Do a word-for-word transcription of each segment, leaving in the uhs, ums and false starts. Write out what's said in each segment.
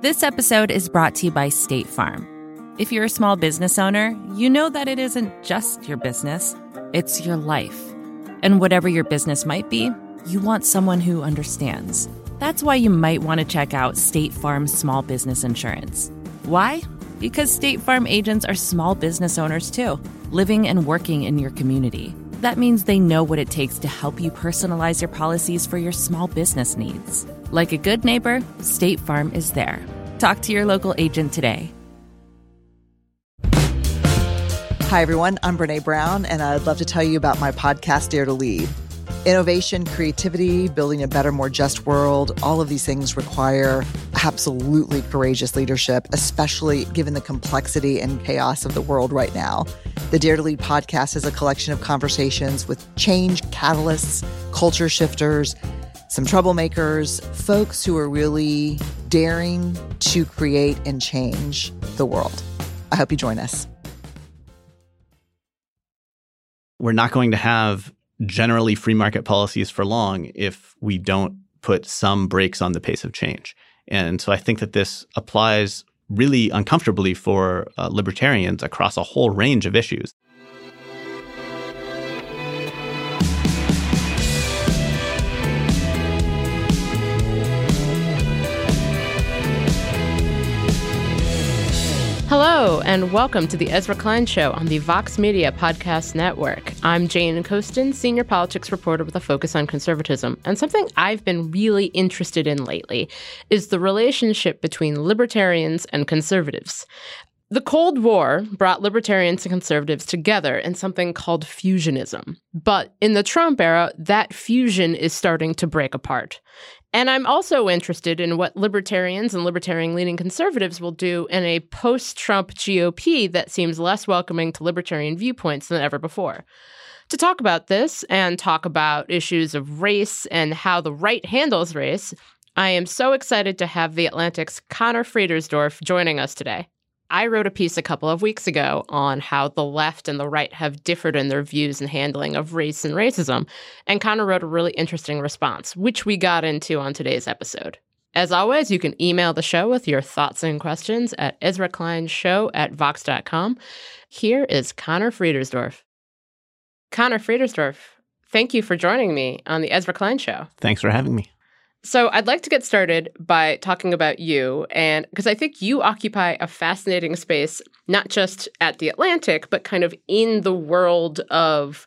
This episode is brought to you by State Farm. If you're a small business owner, you know that it isn't just your business, it's your life. And whatever your business might be, you want someone who understands. That's why you might want to check out State Farm Small Business Insurance. Why? Because State Farm agents are small business owners too, living and working in your community. That means they know what it takes to help you personalize your policies for your small business needs. Like a good neighbor, State Farm is there. Talk to your local agent today. Hi, everyone. I'm Brene Brown, and I'd love to tell you about my podcast, Dare to Lead. Innovation, creativity, building a better, more just world, all of these things require absolutely courageous leadership, especially given the complexity and chaos of the world right now. The Dare to Lead podcast is a collection of conversations with change catalysts, culture shifters, some troublemakers, folks who are really daring to create and change the world. I hope you join us. We're not going to have generally free market policies for long if we don't put some brakes on the pace of change. And so I think that this applies really uncomfortably for uh, libertarians across a whole range of issues. Hello, and welcome to the Ezra Klein Show on the Vox Media Podcast Network. I'm Jane Coaston, senior politics reporter with a focus on conservatism. And something I've been really interested in lately is the relationship between libertarians and conservatives. The Cold War brought libertarians and conservatives together in something called fusionism. But in the Trump era, that fusion is starting to break apart. And I'm also interested in what libertarians and libertarian-leaning conservatives will do in a post-Trump G O P that seems less welcoming to libertarian viewpoints than ever before. To talk about this and talk about issues of race and how the right handles race, I am so excited to have The Atlantic's Conor Friedersdorf joining us today. I wrote a piece a couple of weeks ago on how the left and the right have differed in their views and handling of race and racism, and Conor wrote a really interesting response, which we got into on today's episode. As always, you can email the show with your thoughts and questions at ezra klein show at vox dot com. Here is Conor Friedersdorf. Conor Friedersdorf, thank you for joining me on the Ezra Klein Show. Thanks for having me. So I'd like to get started by talking about you, and because I think you occupy a fascinating space, not just at The Atlantic, but kind of in the world of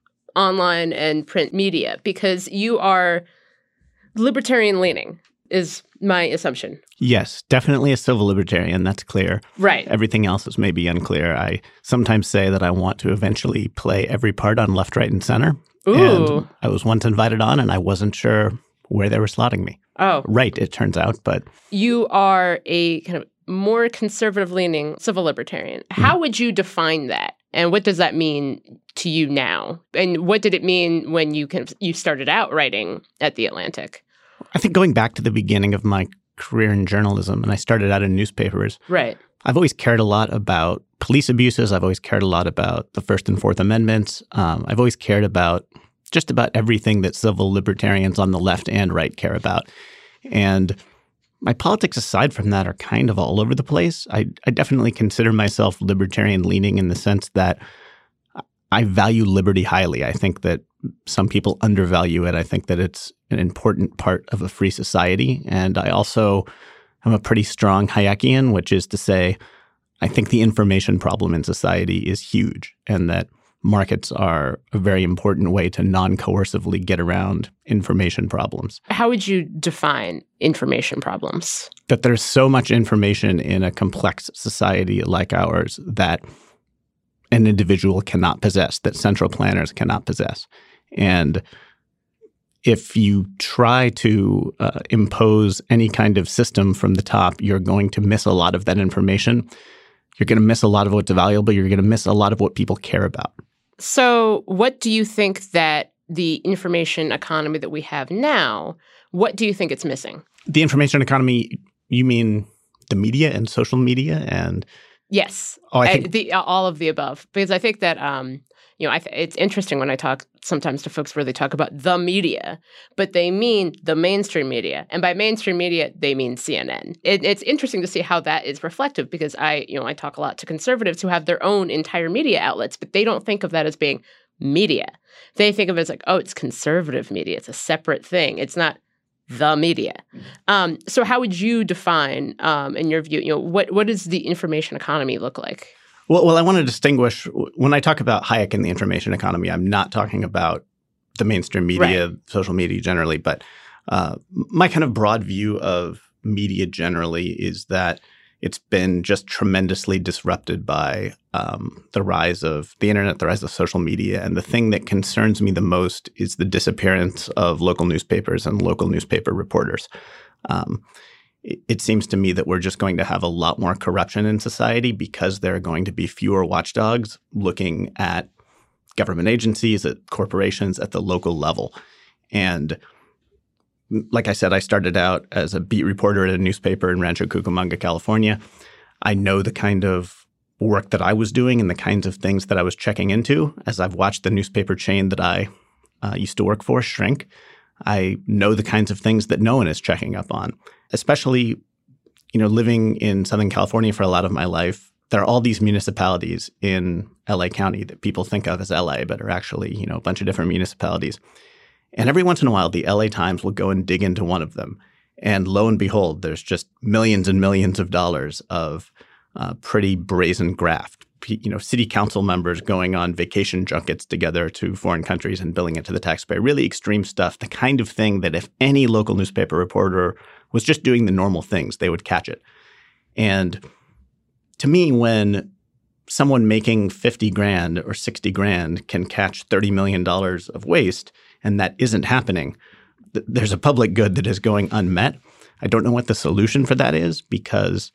online and print media, because you are libertarian-leaning, is my assumption. Yes, definitely a civil libertarian. That's clear. Right. Everything else is maybe unclear. I sometimes say that I want to eventually play every part on left, right, and center. Ooh. And I was once invited on, and I wasn't sure where they were slotting me. Oh. Right, it turns out, but... You are a kind of more conservative-leaning civil libertarian. How mm. would you define that? And what does that mean to you now? And what did it mean when you kind of, you started out writing at The Atlantic? I think going back to the beginning of my career in journalism, and I started out in newspapers. Right. I've always cared a lot about police abuses. I've always cared a lot about the First and Fourth Amendments. Um, I've always cared about just about everything that civil libertarians on the left and right care about. And my politics aside from that are kind of all over the place. I, I definitely consider myself libertarian-leaning in the sense that I value liberty highly. I think that some people undervalue it. I think that it's an important part of a free society. And I also am a pretty strong Hayekian, which is to say, I think the information problem in society is huge, and that markets are a very important way to non-coercively get around information problems. How would you define information problems? That there's so much information in a complex society like ours that an individual cannot possess, that central planners cannot possess. And if you try to uh, impose any kind of system from the top, you're going to miss a lot of that information. You're going to miss a lot of what's valuable. You're going to miss a lot of what people care about. So what do you think that the information economy that we have now, what do you think it's missing? The information economy, you mean the media and social media and... Yes, oh, I think, I, the, all of the above. Because I think that, um, you know, I th- it's interesting when I talk sometimes to folks where they talk about the media, but they mean the mainstream media. And by mainstream media, they mean C N N. It, it's interesting to see how that is reflective because I, you know, I talk a lot to conservatives who have their own entire media outlets, but they don't think of that as being media. They think of it as like, oh, it's conservative media. It's a separate thing. It's not the media. Um, so how would you define, um, in your view, you know, what what does the information economy look like? Well, well, I want to distinguish when I talk about Hayek and the information economy, I'm not talking about the mainstream media, right. social media generally, but uh, my kind of broad view of media generally is that it's been just tremendously disrupted by um, the rise of the internet, the rise of social media. And the thing that concerns me the most is the disappearance of local newspapers and local newspaper reporters. Um, it, it seems to me that we're just going to have a lot more corruption in society because there are going to be fewer watchdogs looking at government agencies, at corporations, at the local level. And like I said, I started out as a beat reporter at a newspaper in Rancho Cucamonga, California. I know the kind of work that I was doing and the kinds of things that I was checking into as I've watched the newspaper chain that I uh, used to work for shrink. I know the kinds of things that no one is checking up on, especially, you know, living in Southern California for a lot of my life. There are all these municipalities in L A County that people think of as L A, but are actually, you know, a bunch of different municipalities. And every once in a while, the L A Times will go and dig into one of them. And lo and behold, there's just millions and millions of dollars of uh, pretty brazen graft. P- you know, city council members going on vacation junkets together to foreign countries and billing it to the taxpayer. Really extreme stuff, the kind of thing that if any local newspaper reporter was just doing the normal things, they would catch it. And to me, when someone making fifty grand or sixty grand can catch thirty million dollars of waste, and that isn't happening, th- there's a public good that is going unmet. I don't know what the solution for that is because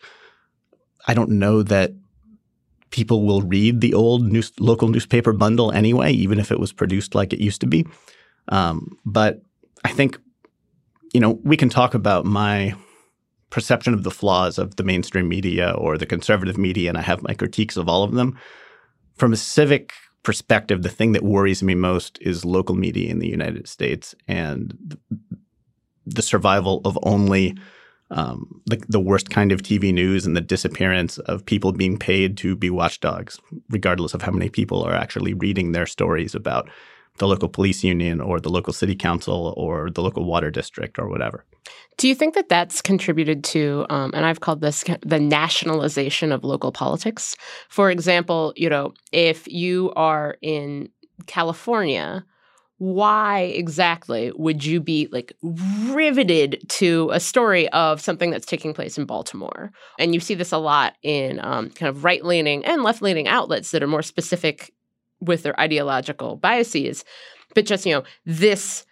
I don't know that people will read the old news- local newspaper bundle anyway, even if it was produced like it used to be. Um, but I think, you know, we can talk about my perception of the flaws of the mainstream media or the conservative media, and I have my critiques of all of them. From a civic perspective, the thing that worries me most is local media in the United States and the survival of only um, the, the worst kind of T V news and the disappearance of people being paid to be watchdogs, regardless of how many people are actually reading their stories about the local police union or the local city council or the local water district or whatever. Do you think that that's contributed to, um, and I've called this the nationalization of local politics? For example, you know, if you are in California, why exactly would you be like riveted to a story of something that's taking place in Baltimore? And you see this a lot in um, kind of right-leaning and left-leaning outlets that are more specific with their ideological biases. But just, you know, this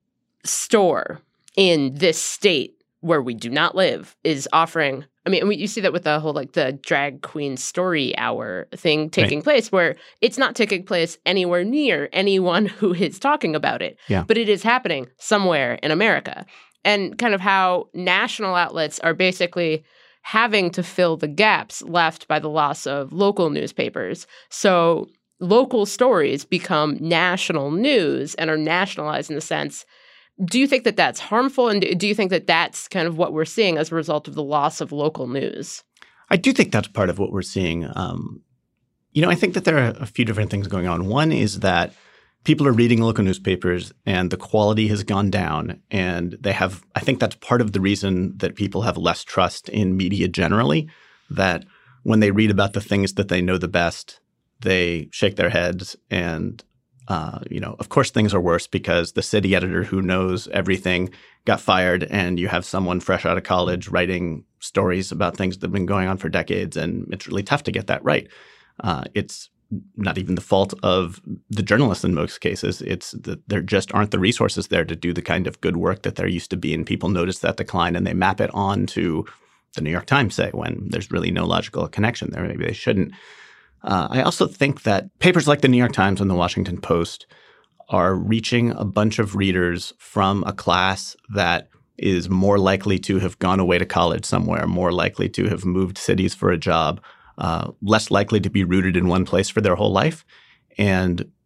store in this state where we do not live is offering, I mean, you see that with the whole, like, the drag queen story hour thing taking right. place, where it's not taking place anywhere near anyone who is talking about it, yeah. but it is happening somewhere in America. And kind of how national outlets are basically having to fill the gaps left by the loss of local newspapers. So local stories become national news and are nationalized in the sense. Do you think that that's harmful? And do you think that that's kind of what we're seeing as a result of the loss of local news? I do think that's part of what we're seeing. Um, you know, I think that there are a few different things going on. One is that people are reading local newspapers and the quality has gone down. And they have – I think that's part of the reason that people have less trust in media generally, that when they read about the things that they know the best, they shake their heads and – Uh, you know, of course, things are worse because the city editor who knows everything got fired and you have someone fresh out of college writing stories about things that have been going on for decades. And it's really tough to get that right. Uh, it's not even the fault of the journalists in most cases. It's that there just aren't the resources there to do the kind of good work that there used to be. And people notice that decline and they map it on to the New York Times, say, when there's really no logical connection there. Maybe they shouldn't. Uh, I also think that papers like the New York Times and the Washington Post are reaching a bunch of readers from a class that is more likely to have gone away to college somewhere, more likely to have moved cities for a job, uh, less likely to be rooted in one place for their whole life. And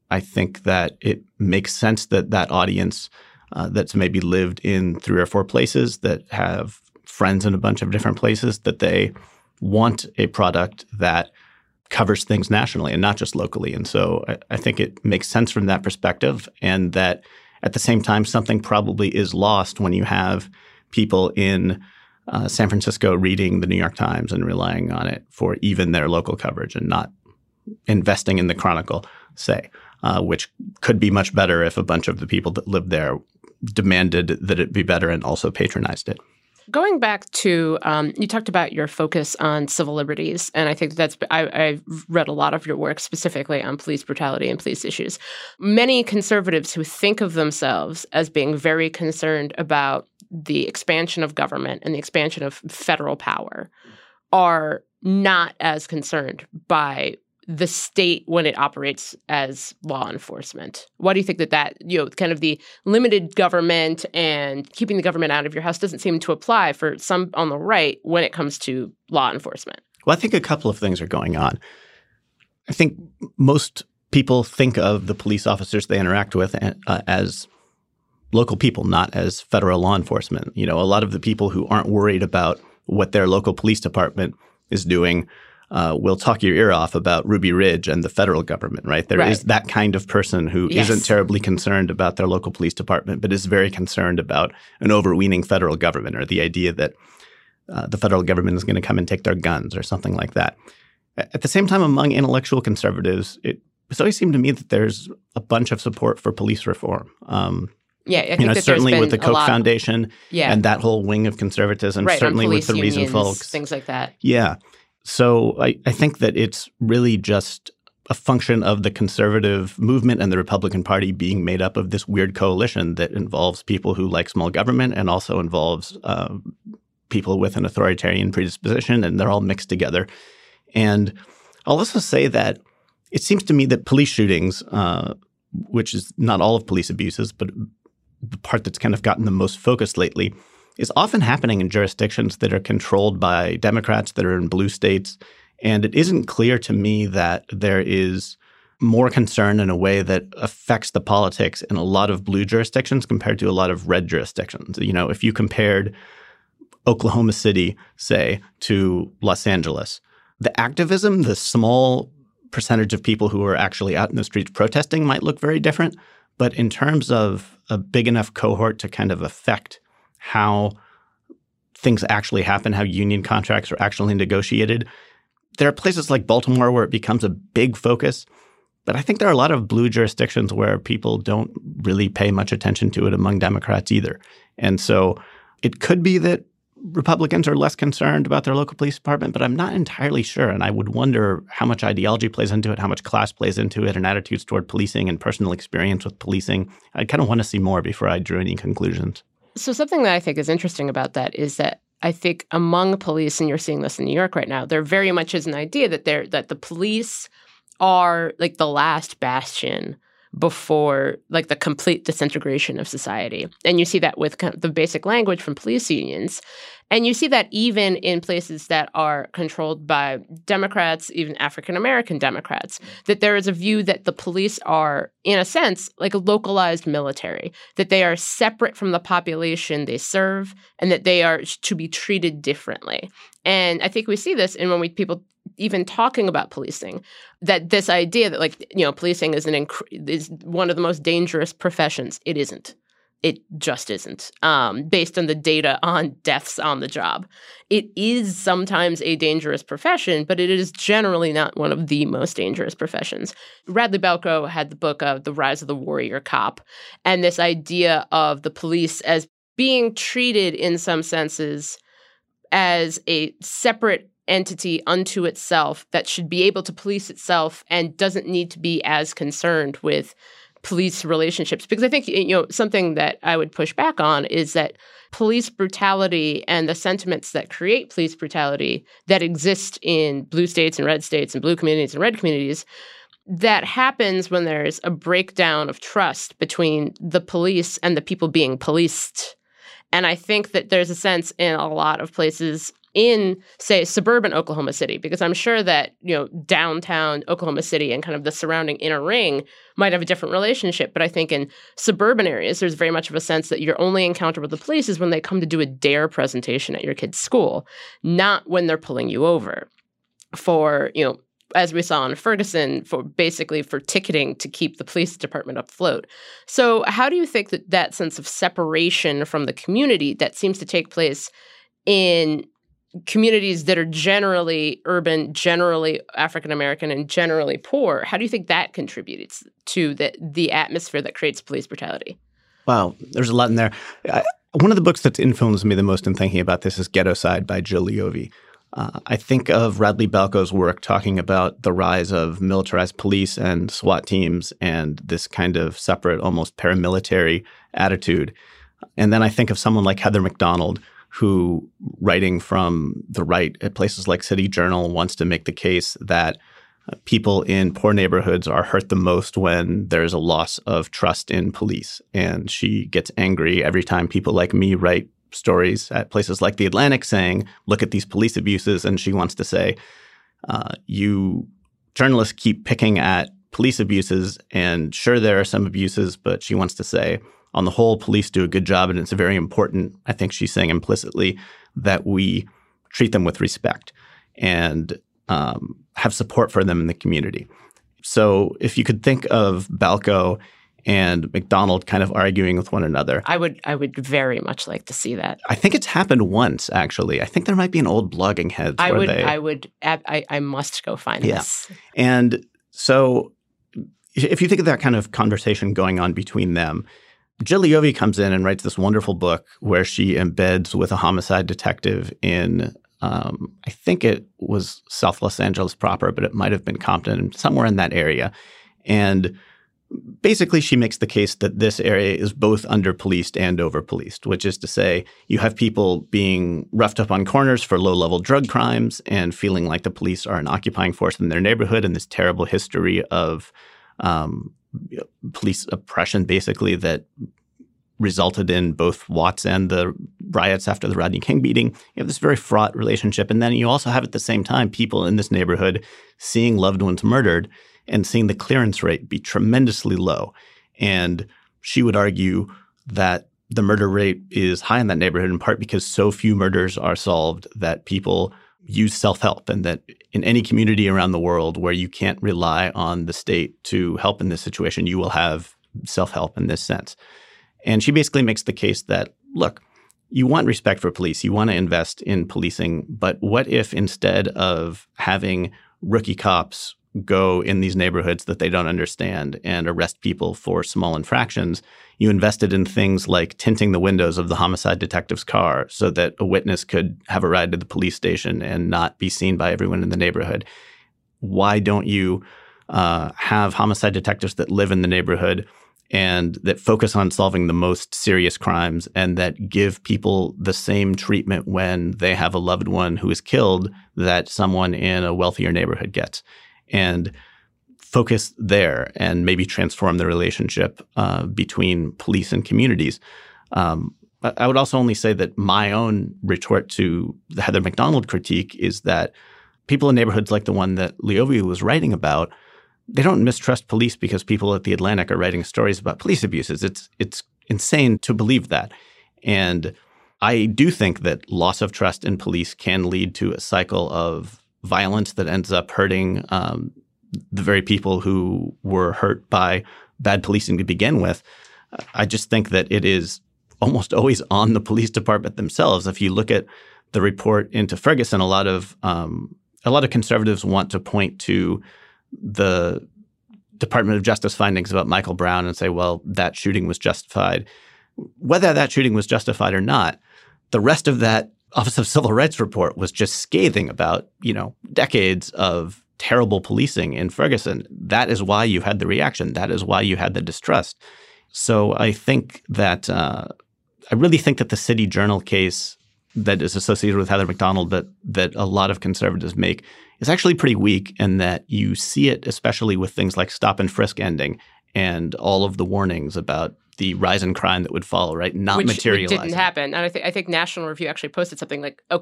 I think that it makes sense that that audience uh, that's maybe lived in three or four places, that have friends in a bunch of different places, that they want a product that covers things nationally and not just locally. And so I, I think it makes sense from that perspective, and that at the same time, something probably is lost when you have people in uh, San Francisco reading the New York Times and relying on it for even their local coverage and not investing in the Chronicle, say, uh, which could be much better if a bunch of the people that lived there demanded that it be better and also patronized it. Going back to, um, you talked about your focus on civil liberties, and I think that's, I, I've read a lot of your work specifically on police brutality and police issues. Many conservatives who think of themselves as being very concerned about the expansion of government and the expansion of federal power are not as concerned by the state when it operates as law enforcement. Why do you think that that, you know, kind of the limited government and keeping the government out of your house doesn't seem to apply for some on the right when it comes to law enforcement? Well, I think a couple of things are going on. I think most people think of the police officers they interact with uh, as local people, not as federal law enforcement. You know, a lot of the people who aren't worried about what their local police department is doing Uh, will talk your ear off about Ruby Ridge and the federal government, right? There right. is that kind of person who yes. isn't terribly concerned about their local police department, but is very concerned about an overweening federal government, or the idea that uh, the federal government is going to come and take their guns or something like that. At the same time, among intellectual conservatives, it, it's always seemed to me that there's a bunch of support for police reform. Um, Yeah, I think you know, that certainly there's with the been a Koch lot, Foundation yeah. and that whole wing of conservatism, right, certainly with the unions, Reason folks. Things like that. Yeah. So I, I think that it's really just a function of the conservative movement and the Republican Party being made up of this weird coalition that involves people who like small government and also involves uh, people with an authoritarian predisposition, and they're all mixed together. And I'll also say that it seems to me that police shootings, uh, which is not all of police abuses, but the part that's kind of gotten the most focus lately, is often happening in jurisdictions that are controlled by Democrats that are in blue states. And it isn't clear to me that there is more concern in a way that affects the politics in a lot of blue jurisdictions compared to a lot of red jurisdictions. You know, if you compared Oklahoma City, say, to Los Angeles, the activism, the small percentage of people who are actually out in the streets protesting might look very different. But in terms of a big enough cohort to kind of affect how things actually happen, how union contracts are actually negotiated, there are places like Baltimore where it becomes a big focus. But I think there are a lot of blue jurisdictions where people don't really pay much attention to it among Democrats either. And so it could be that Republicans are less concerned about their local police department, but I'm not entirely sure. And I would wonder how much ideology plays into it, how much class plays into it, and attitudes toward policing and personal experience with policing. I kind of want to see more before I drew any conclusions. So something that I think is interesting about that is that I think among police, and you're seeing this in New York right now, there very much is an idea that they're that the police are like the last bastion before like the complete disintegration of society. And you see that with kind of the basic language from police unions. And you see that even in places that are controlled by Democrats, even African-American Democrats, that there is a view that the police are, in a sense, like a localized military, that they are separate from the population they serve and that they are to be treated differently. And I think we see this in when we people even talking about policing, that this idea that, like, you know, policing is an inc- is one of the most dangerous professions. It isn't. It just isn't, um, based on the data on deaths on the job. It is sometimes a dangerous profession, but it is generally not one of the most dangerous professions. Radley Balko had the book of The Rise of the Warrior Cop, and this idea of the police as being treated in some senses as a separate entity unto itself that should be able to police itself and doesn't need to be as concerned with police relationships. Because I think, you know, something that I would push back on is that police brutality and the sentiments that create police brutality that exist in blue states and red states and blue communities and red communities, that happens when there's a breakdown of trust between the police and the people being policed. And I think that there's a sense in a lot of places in, say, suburban Oklahoma City, because I'm sure that, you know, downtown Oklahoma City and kind of the surrounding inner ring might have a different relationship. But I think in suburban areas, there's very much of a sense that your only encounter with the police is when they come to do a DARE presentation at your kid's school, not when they're pulling you over for, you know, as we saw in Ferguson, for basically for ticketing to keep the police department afloat. So how do you think that that sense of separation from the community that seems to take place in communities that are generally urban, generally African-American, and generally poor, how do you think that contributes to the, the atmosphere that creates police brutality? Wow, there's a lot in there. I, one of the books that's influenced me the most in thinking about this is Ghettoside by Jill Leovy. Uh, I think of Radley Balko's work talking about the rise of militarized police and SWAT teams and this kind of separate, almost paramilitary attitude. And then I think of someone like Heather Mac Donald, who, writing from the right at places like City Journal, wants to make the case that people in poor neighborhoods are hurt the most when there's a loss of trust in police. And she gets angry every time people like me write stories at places like The Atlantic saying, look at these police abuses. And she wants to say, uh, you journalists keep picking at police abuses. And sure, there are some abuses, but she wants to say, on the whole, police do a good job. And it's very important, I think she's saying implicitly, that we treat them with respect and um, have support for them in the community. So if you could think of Balko and Mac Donald kind of arguing with one another. I would I would very much like to see that. I think it's happened once, actually. I think there might be an old Blogging Heads I where would, they... I would I, I must go find yeah. this. And so if you think of that kind of conversation going on between them, Jill Leovy comes in and writes this wonderful book where she embeds with a homicide detective in, um, I think it was South Los Angeles proper, but it might have been Compton, somewhere in that area. And basically, she makes the case that this area is both under-policed and over-policed, which is to say you have people being roughed up on corners for low-level drug crimes and feeling like the police are an occupying force in their neighborhood, and this terrible history of um, police oppression, basically, that resulted in both Watts and the riots after the Rodney King beating. You have this very fraught relationship. And then you also have at the same time people in this neighborhood seeing loved ones murdered and seeing the clearance rate be tremendously low. And she would argue that the murder rate is high in that neighborhood in part because so few murders are solved that people use self-help, and that in any community around the world where you can't rely on the state to help in this situation, you will have self-help in this sense. And she basically makes the case that, look, you want respect for police, you want to invest in policing, but what if instead of having rookie cops go in these neighborhoods that they don't understand and arrest people for small infractions, you invested in things like tinting the windows of the homicide detective's car so that a witness could have a ride to the police station and not be seen by everyone in the neighborhood? Why don't you uh, have homicide detectives that live in the neighborhood and that focus on solving the most serious crimes and that give people the same treatment when they have a loved one who is killed that someone in a wealthier neighborhood gets? And focus there and maybe transform the relationship uh, between police and communities. Um, I would also only say that my own retort to the Heather Mac Donald critique is that people in neighborhoods like the one that Leovy was writing about, they don't mistrust police because people at The Atlantic are writing stories about police abuses. It's it's insane to believe that. And I do think that loss of trust in police can lead to a cycle of violence that ends up hurting um, the very people who were hurt by bad policing to begin with. I just think that it is almost always on the police department themselves. If you look at the report into Ferguson, a lot of um, a lot of conservatives want to point to the Department of Justice findings about Michael Brown and say, well, that shooting was justified. Whether that shooting was justified or not, the rest of that Office of Civil Rights report was just scathing about, you know, decades of terrible policing in Ferguson. That is why you had the reaction. That is why you had the distrust. So I think that uh, I really think that the City Journal case that is associated with Heather Mac Donald that that a lot of conservatives make is actually pretty weak, and that you see it especially with things like stop and frisk ending and all of the warnings about the rise in crime that would follow, right? Not which, materializing. Which didn't happen. And I, th- I think National Review actually posted something like, okay,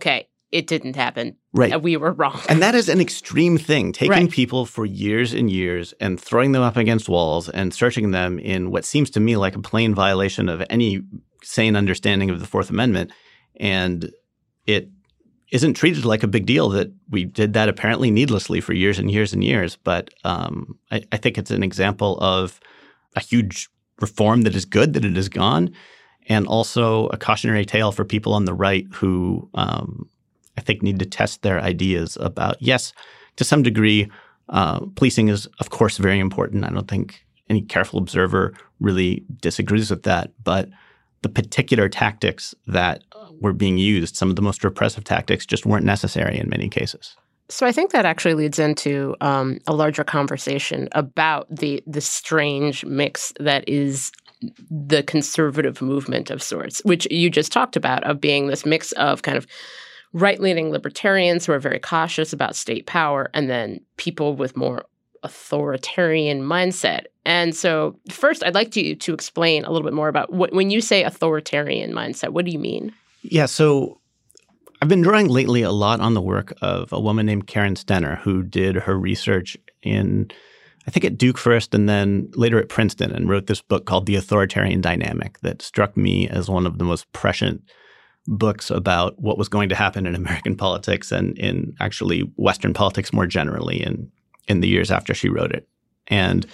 it didn't happen. Right. We were wrong. And that is an extreme thing, taking right. people for years and years and throwing them up against walls and searching them in what seems to me like a plain violation of any sane understanding of the Fourth Amendment. And it isn't treated like a big deal that we did that apparently needlessly for years and years and years. But um, I, I think it's an example of a huge reform that is good that it is gone, and also a cautionary tale for people on the right who um, I think need to test their ideas about, yes, to some degree, uh, policing is, of course, very important. I don't think any careful observer really disagrees with that. But the particular tactics that were being used, some of the most repressive tactics, just weren't necessary in many cases. So I think that actually leads into um, a larger conversation about the the strange mix that is the conservative movement of sorts, which you just talked about, of being this mix of kind of right-leaning libertarians who are very cautious about state power, and then people with more authoritarian mindset. And so first, I'd like you to explain a little bit more about what, when you say authoritarian mindset, what do you mean? Yeah, so I've been drawing lately a lot on the work of a woman named Karen Stenner, who did her research in, I think at Duke first and then later at Princeton, and wrote this book called The Authoritarian Dynamic that struck me as one of the most prescient books about what was going to happen in American politics and in actually Western politics more generally in, in the years after she wrote it. And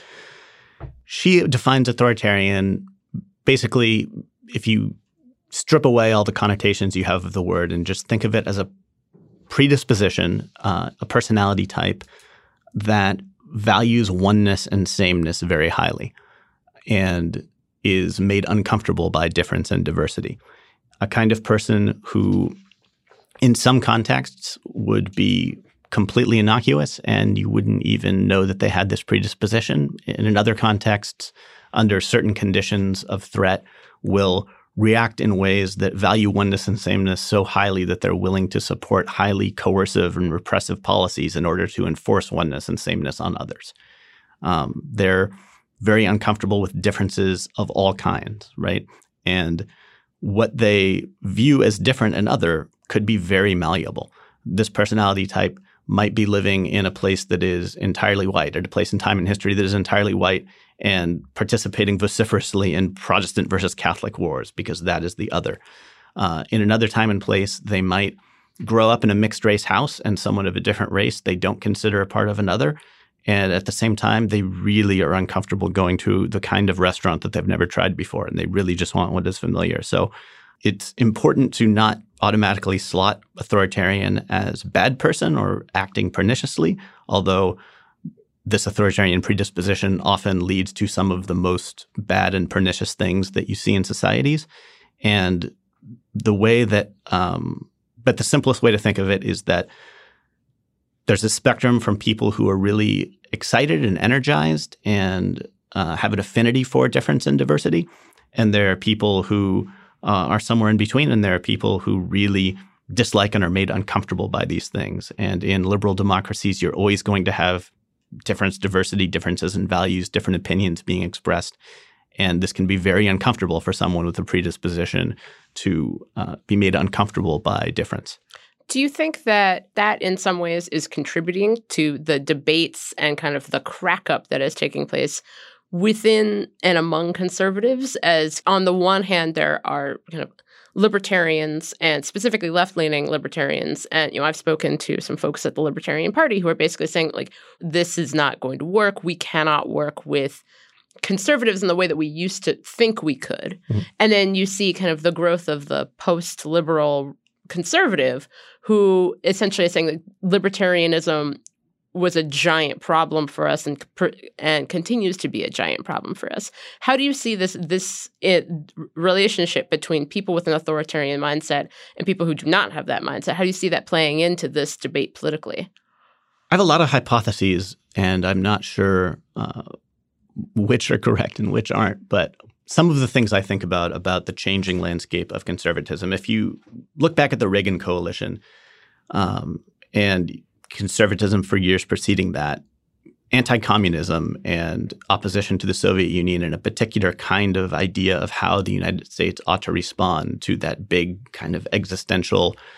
she defines authoritarian basically, if you strip away all the connotations you have of the word and just think of it as a predisposition, uh, a personality type that values oneness and sameness very highly and is made uncomfortable by difference and diversity. A kind of person who in some contexts would be completely innocuous and you wouldn't even know that they had this predisposition. And in other contexts, under certain conditions of threat, will react in ways that value oneness and sameness so highly that they're willing to support highly coercive and repressive policies in order to enforce oneness and sameness on others. Um, they're very uncomfortable with differences of all kinds, right? And what they view as different and other could be very malleable. This personality type might be living in a place that is entirely white, at a place in time in history that is entirely white, and participating vociferously in Protestant versus Catholic wars because that is the other. Uh, in another time and place, they might grow up in a mixed race house and someone of a different race they don't consider a part of another. And at the same time, they really are uncomfortable going to the kind of restaurant that they've never tried before, and they really just want what is familiar. So it's important to not automatically slot authoritarian as bad person or acting perniciously, although this authoritarian predisposition often leads to some of the most bad and pernicious things that you see in societies. And the way that um, – but the simplest way to think of it is that there's a spectrum from people who are really excited and energized and uh, have an affinity for difference and diversity. And there are people who uh, are somewhere in between. And there are people who really dislike and are made uncomfortable by these things. And in liberal democracies, you're always going to have difference, diversity, differences in values, different opinions being expressed. And this can be very uncomfortable for someone with a predisposition to uh, be made uncomfortable by difference. Do you think that that in some ways is contributing to the debates and kind of the crack up that is taking place within and among conservatives? As on the one hand, there are kind of libertarians and specifically left-leaning libertarians. And, you know, I've spoken to some folks at the Libertarian Party who are basically saying, like, this is not going to work. We cannot work with conservatives in the way that we used to think we could. Mm-hmm. And then you see kind of the growth of the post-liberal conservative who essentially is saying that libertarianism was a giant problem for us and and continues to be a giant problem for us. How do you see this this it, relationship between people with an authoritarian mindset and people who do not have that mindset? How do you see that playing into this debate politically? I have a lot of hypotheses, and I'm not sure uh, which are correct and which aren't. But some of the things I think about about the changing landscape of conservatism, if you look back at the Reagan coalition um, and conservatism for years preceding that, anti-communism and opposition to the Soviet Union and a particular kind of idea of how the United States ought to respond to that big kind of existential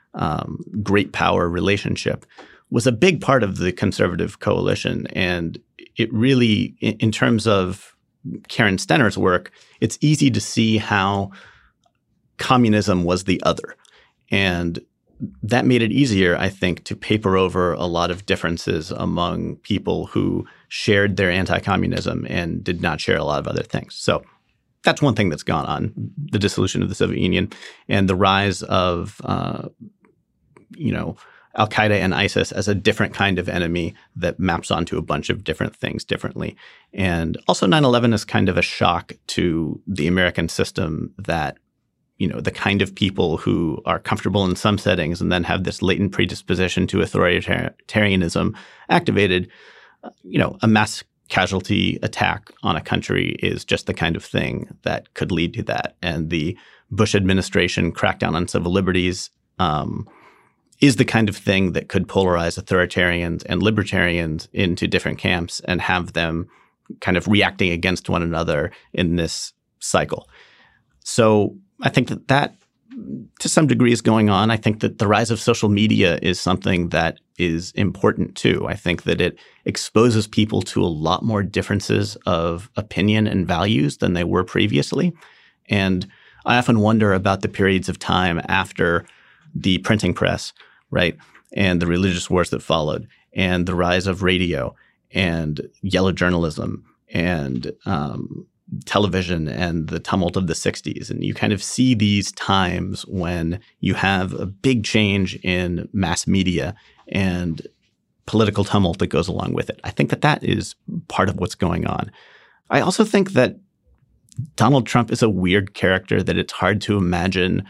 um, great power relationship was a big part of the conservative coalition. And it really, in, in terms of Karen Stenner's work, it's easy to see how communism was the other. And that made it easier, I think, to paper over a lot of differences among people who shared their anti-communism and did not share a lot of other things. So that's one thing that's gone on, the dissolution of the Soviet Union and the rise of, uh, you know, Al-Qaeda and ISIS as a different kind of enemy that maps onto a bunch of different things differently. And also nine eleven is kind of a shock to the American system that, you know, the kind of people who are comfortable in some settings and then have this latent predisposition to authoritarianism activated, you know, a mass casualty attack on a country is just the kind of thing that could lead to that. And the Bush administration crackdown on civil liberties um, is the kind of thing that could polarize authoritarians and libertarians into different camps and have them kind of reacting against one another in this cycle. So I think that that to some degree is going on. I think that the rise of social media is something that is important too. I think that it exposes people to a lot more differences of opinion and values than they were previously. And I often wonder about the periods of time after the printing press, right, and the religious wars that followed, and the rise of radio and yellow journalism and um, television and the tumult of the sixties. And you kind of see these times when you have a big change in mass media and political tumult that goes along with it. I think that that is part of what's going on. I also think that Donald Trump is a weird character that it's hard to imagine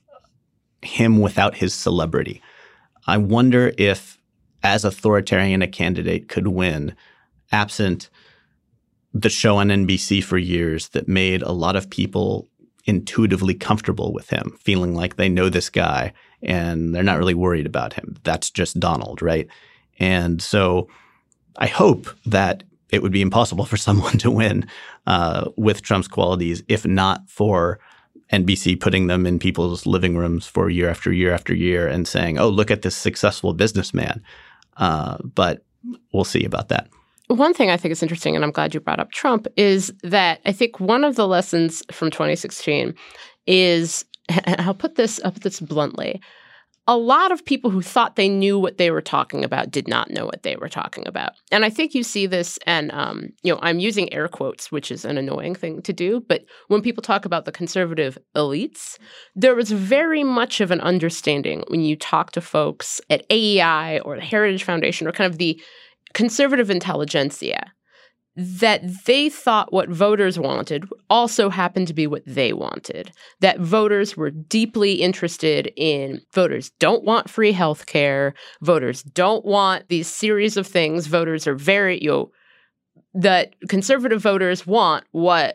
him without his celebrity. I wonder if, as authoritarian a candidate could win, absent the show on N B C for years that made a lot of people intuitively comfortable with him, feeling like they know this guy and they're not really worried about him. That's just Donald, right? And so I hope that it would be impossible for someone to win uh, with Trump's qualities, if not for N B C putting them in people's living rooms for year after year after year and saying, oh, look at this successful businessman. Uh, but we'll see about that. One thing I think is interesting, and I'm glad you brought up Trump, is that I think one of the lessons from twenty sixteen is, and I'll put this, I'll put this bluntly, a lot of people who thought they knew what they were talking about did not know what they were talking about. And I think you see this, and um, you know, I'm using air quotes, which is an annoying thing to do, but when people talk about the conservative elites, there was very much of an understanding when you talk to folks at A E I or the Heritage Foundation or kind of the conservative intelligentsia, that they thought what voters wanted also happened to be what they wanted. That voters were deeply interested in, voters don't want free health care, voters don't want these series of things. Voters are very, you know, that conservative voters want what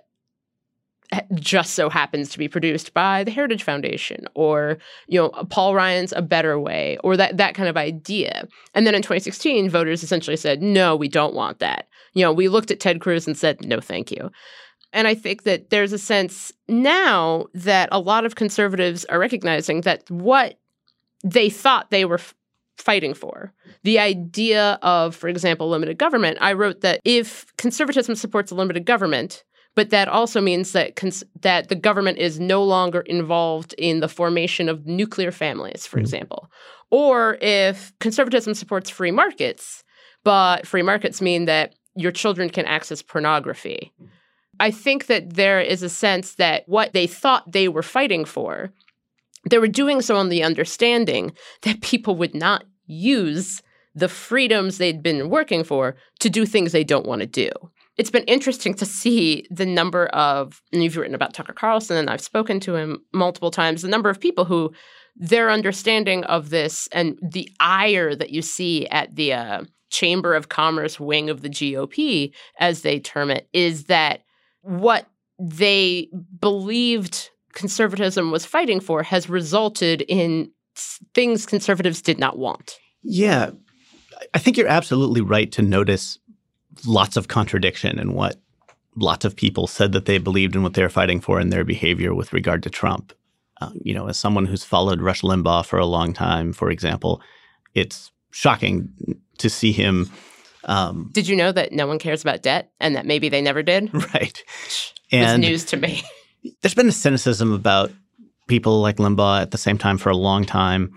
just so happens to be produced by the Heritage Foundation or, you know, Paul Ryan's A Better Way or that that kind of idea. And then in twenty sixteen, voters essentially said, no, we don't want that. You know, we looked at Ted Cruz and said, no, thank you. And I think that there's a sense now that a lot of conservatives are recognizing that what they thought they were f- fighting for, the idea of, for example, limited government, I wrote that if conservatism supports a limited government, but that also means that cons- that the government is no longer involved in the formation of nuclear families, for mm-hmm. example. Or if conservatism supports free markets, but free markets mean that your children can access pornography. I think that there is a sense that what they thought they were fighting for, they were doing so on the understanding that people would not use the freedoms they'd been working for to do things they don't want to do. It's been interesting to see the number of, and you've written about Tucker Carlson, and I've spoken to him multiple times, the number of people who their understanding of this and the ire that you see at the uh, Chamber of Commerce wing of the G O P, as they term it, is that what they believed conservatism was fighting for has resulted in things conservatives did not want. Yeah, I think you're absolutely right to notice lots of contradiction in what lots of people said that they believed and what they were fighting for in their behavior with regard to Trump. uh, you know, as someone who's followed Rush Limbaugh for a long time, for example, it's shocking to see him. Um, did you know that no one cares about debt and that maybe they never did? Right. And it's news to me. There's been a cynicism about people like Limbaugh at the same time for a long time.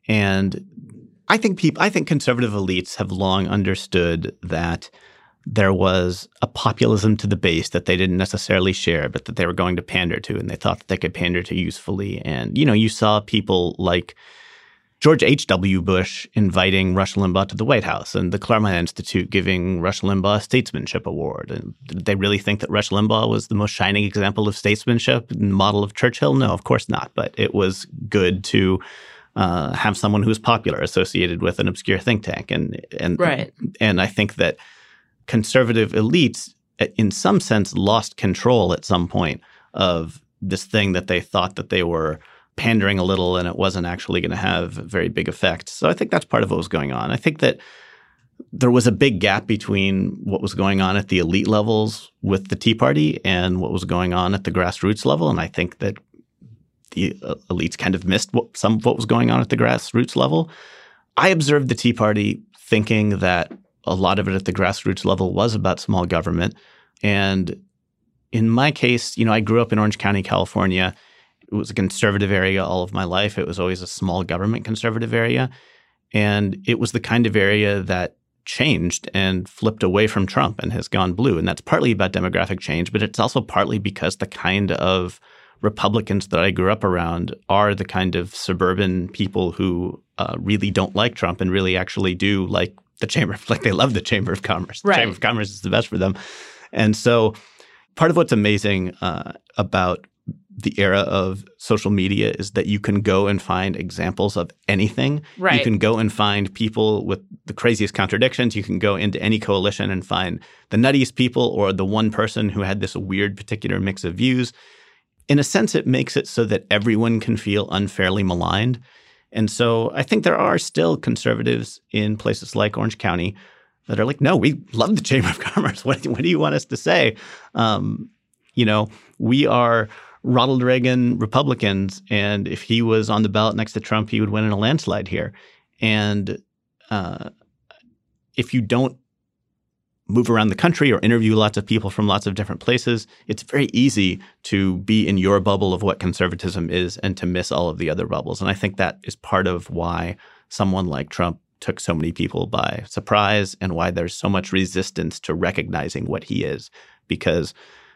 And I think people, I think conservative elites have long understood that there was a populism to the base that they didn't necessarily share, but that they were going to pander to, and they thought that they could pander to usefully. And, you know, you saw people like George H W. Bush inviting Rush Limbaugh to the White House and the Claremont Institute giving Rush Limbaugh a statesmanship award. And did they really think that Rush Limbaugh was the most shining example of statesmanship and model of Churchill? No, of course not. But it was good to uh, have someone who was popular associated with an obscure think tank. And, and, right. and I think that conservative elites, in some sense, lost control at some point of this thing that they thought that they were pandering a little and it wasn't actually going to have very big effects. So I think that's part of what was going on. I think that there was a big gap between what was going on at the elite levels with the Tea Party and what was going on at the grassroots level. And I think that the elites kind of missed what, some of what was going on at the grassroots level. I observed the Tea Party thinking that a lot of it at the grassroots level was about small government. And in my case, you know, I grew up in Orange County, California. It was a conservative area all of my life. It was always a small government conservative area. And it was the kind of area that changed and flipped away from Trump and has gone blue. And that's partly about demographic change, but it's also partly because the kind of Republicans that I grew up around are the kind of suburban people who uh, really don't like Trump and really actually do like the Chamber, like they love the Chamber of Commerce. The right. Chamber of Commerce is the best for them. And so part of what's amazing uh, about the era of social media is that you can go and find examples of anything. Right. You can go and find people with the craziest contradictions. You can go into any coalition and find the nuttiest people or the one person who had this weird particular mix of views. In a sense, it makes it so that everyone can feel unfairly maligned. And so I think there are still conservatives in places like Orange County that are like, no, we love the Chamber of Commerce. What, what do you want us to say? Um, you know, we are Ronald Reagan Republicans, and if he was on the ballot next to Trump, he would win in a landslide here. And uh, if you don't move around the country or interview lots of people from lots of different places, it's very easy to be in your bubble of what conservatism is and to miss all of the other bubbles. And I think that is part of why someone like Trump took so many people by surprise and why there's so much resistance to recognizing what he is, because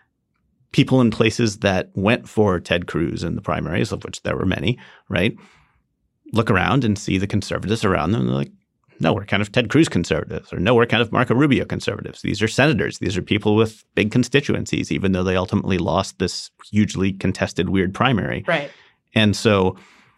people in places that went for Ted Cruz in the primaries, of which there were many, right, look around and see the conservatives around them and they're like, no, we're kind of Ted Cruz conservatives, or no, we're kind of Marco Rubio conservatives. These are senators. These are people with big constituencies, even though they ultimately lost this hugely contested weird primary. Right. And so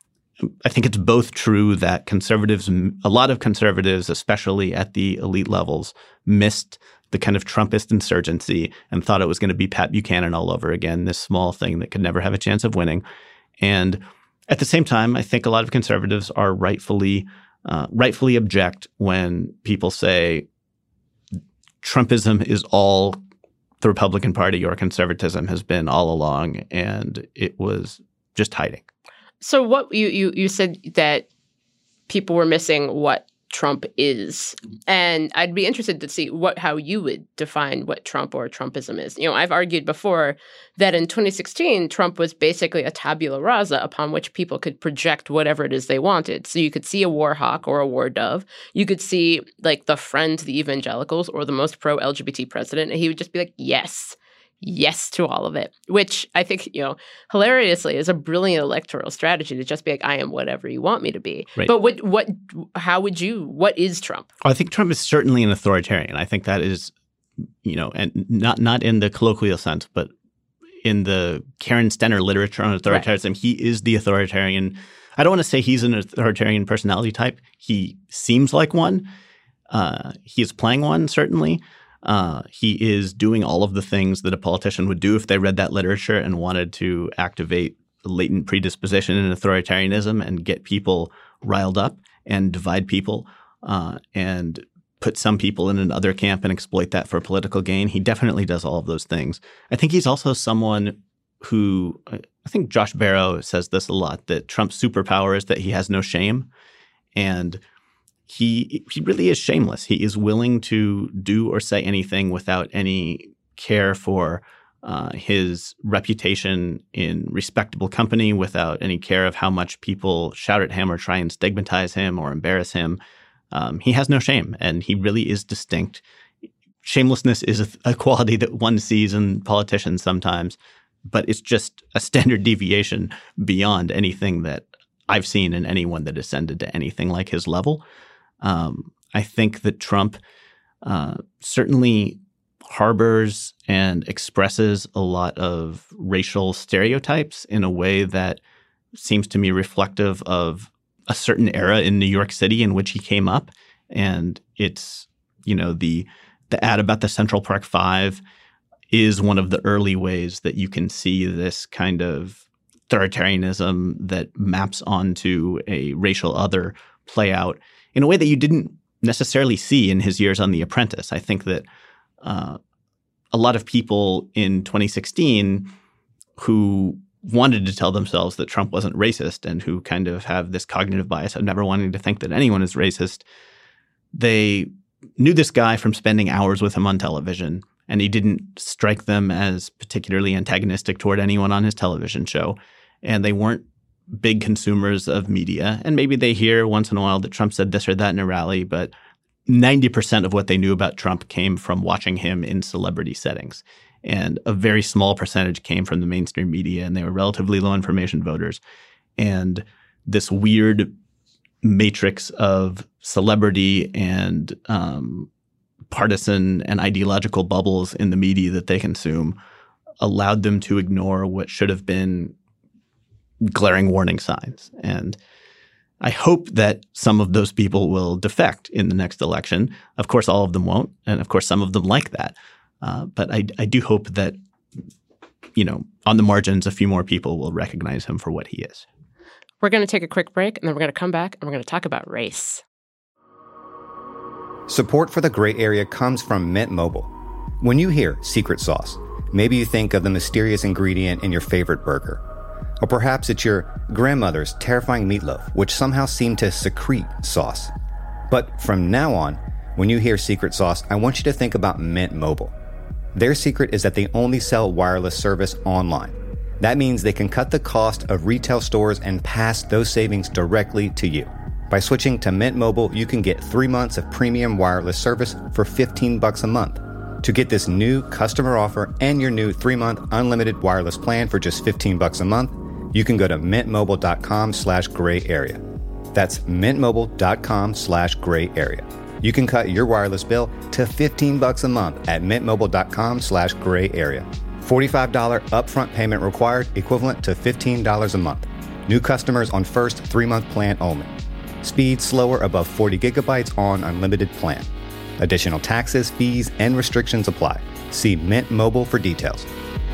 I think it's both true that conservatives, a lot of conservatives, especially at the elite levels, missed the kind of Trumpist insurgency and thought it was going to be Pat Buchanan all over again, this small thing that could never have a chance of winning. And at the same time, I think a lot of conservatives are rightfully uh, rightfully object when people say Trumpism is all the Republican Party or conservatism has been all along, and it was just hiding. So what you you you said that people were missing what Trump is, and I'd be interested to see what how you would define what Trump or Trumpism is. You know, I've argued before that in twenty sixteen, Trump was basically a tabula rasa upon which people could project whatever it is they wanted. So you could see a war hawk or a war dove. You could see like the friend to the evangelicals or the most pro-L G B T president, and he would just be like, yes. Yes to all of it, which I think, you know, hilariously is a brilliant electoral strategy to just be like, I am whatever you want me to be. Right. But what, what, how would you, what is Trump? I think Trump is certainly an authoritarian. I think that is, you know, and not not in the colloquial sense, but in the Karen Stenner literature on authoritarianism, right. He is the authoritarian. I don't want to say he's an authoritarian personality type. He seems like one. Uh, he is playing one, certainly. Uh, he is doing all of the things that a politician would do if they read that literature and wanted to activate latent predisposition in authoritarianism and get people riled up and divide people uh, and put some people in another camp and exploit that for political gain. He definitely does all of those things. I think he's also someone who I think Josh Barro says this a lot, that Trump's superpower is that he has no shame. And he he really is shameless. He is willing to do or say anything without any care for uh, his reputation in respectable company, without any care of how much people shout at him or try and stigmatize him or embarrass him. Um, he has no shame, and he really is distinct. Shamelessness is a, a quality that one sees in politicians sometimes, but it's just a standard deviation beyond anything that I've seen in anyone that ascended to anything like his level. Um, I think that Trump uh, certainly harbors and expresses a lot of racial stereotypes in a way that seems to me reflective of a certain era in New York City in which he came up. And it's, you know, the the ad about the Central Park Five is one of the early ways that you can see this kind of authoritarianism that maps onto a racial other play out in a way that you didn't necessarily see in his years on The Apprentice. I think that uh, a lot of people in twenty sixteen who wanted to tell themselves that Trump wasn't racist and who kind of have this cognitive bias of never wanting to think that anyone is racist, they knew this guy from spending hours with him on television, and he didn't strike them as particularly antagonistic toward anyone on his television show. And they weren't big consumers of media. And maybe they hear once in a while that Trump said this or that in a rally, but ninety percent of what they knew about Trump came from watching him in celebrity settings. And a very small percentage came from the mainstream media, and they were relatively low information voters. And this weird matrix of celebrity and um, partisan and ideological bubbles in the media that they consume allowed them to ignore what should have been glaring warning signs. And I hope that some of those people will defect in the next election. Of course, all of them won't. And of course, some of them like that. Uh, but I, I do hope that, you know, on the margins, a few more people will recognize him for what he is. We're going to take a quick break, and then we're going to come back, and we're going to talk about race. Support for the Gray Area comes from Mint Mobile. When you hear secret sauce, maybe you think of the mysterious ingredient in your favorite burger. Or perhaps it's your grandmother's terrifying meatloaf, which somehow seemed to secrete sauce. But from now on, when you hear secret sauce, I want you to think about Mint Mobile. Their secret is that they only sell wireless service online. That means they can cut the cost of retail stores and pass those savings directly to you. By switching to Mint Mobile, you can get three months of premium wireless service for fifteen bucks a month. To get this new customer offer and your new three-month unlimited wireless plan for just fifteen bucks a month, you can go to mintmobile.com slash gray area. That's mintmobile.com slash gray area. You can cut your wireless bill to fifteen bucks a month at mintmobile.com slash gray area. forty-five dollars upfront payment required, equivalent to fifteen dollars a month. New customers on first three-month plan only. Speed slower above forty gigabytes on unlimited plan. Additional taxes, fees, and restrictions apply. See Mint Mobile for details.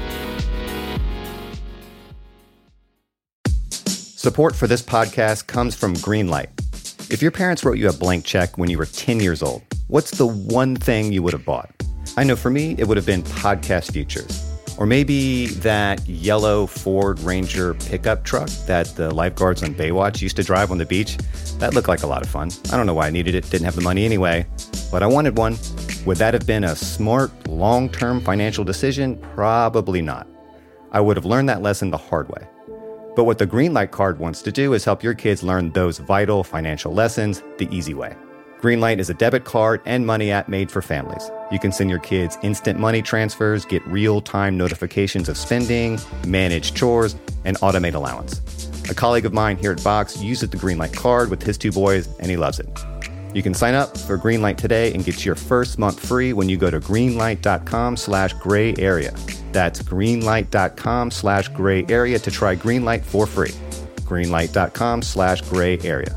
Support for this podcast comes from Greenlight. If your parents wrote you a blank check when you were ten years old, what's the one thing you would have bought? I know for me, it would have been podcast features. Or maybe that yellow Ford Ranger pickup truck that the lifeguards on Baywatch used to drive on the beach. That looked like a lot of fun. I don't know why I needed it, didn't have the money anyway, but I wanted one. Would that have been a smart, long-term financial decision? Probably not. I would have learned that lesson the hard way. But what the Greenlight card wants to do is help your kids learn those vital financial lessons the easy way. Greenlight is a debit card and money app made for families. You can send your kids instant money transfers, get real-time notifications of spending, manage chores, and automate allowance. A colleague of mine here at Vox uses the Greenlight card with his two boys, and he loves it. You can sign up for Greenlight today and get your first month free when you go to greenlight.com slash gray area. That's greenlight.com slash gray area to try Greenlight for free. Greenlight.com slash gray area.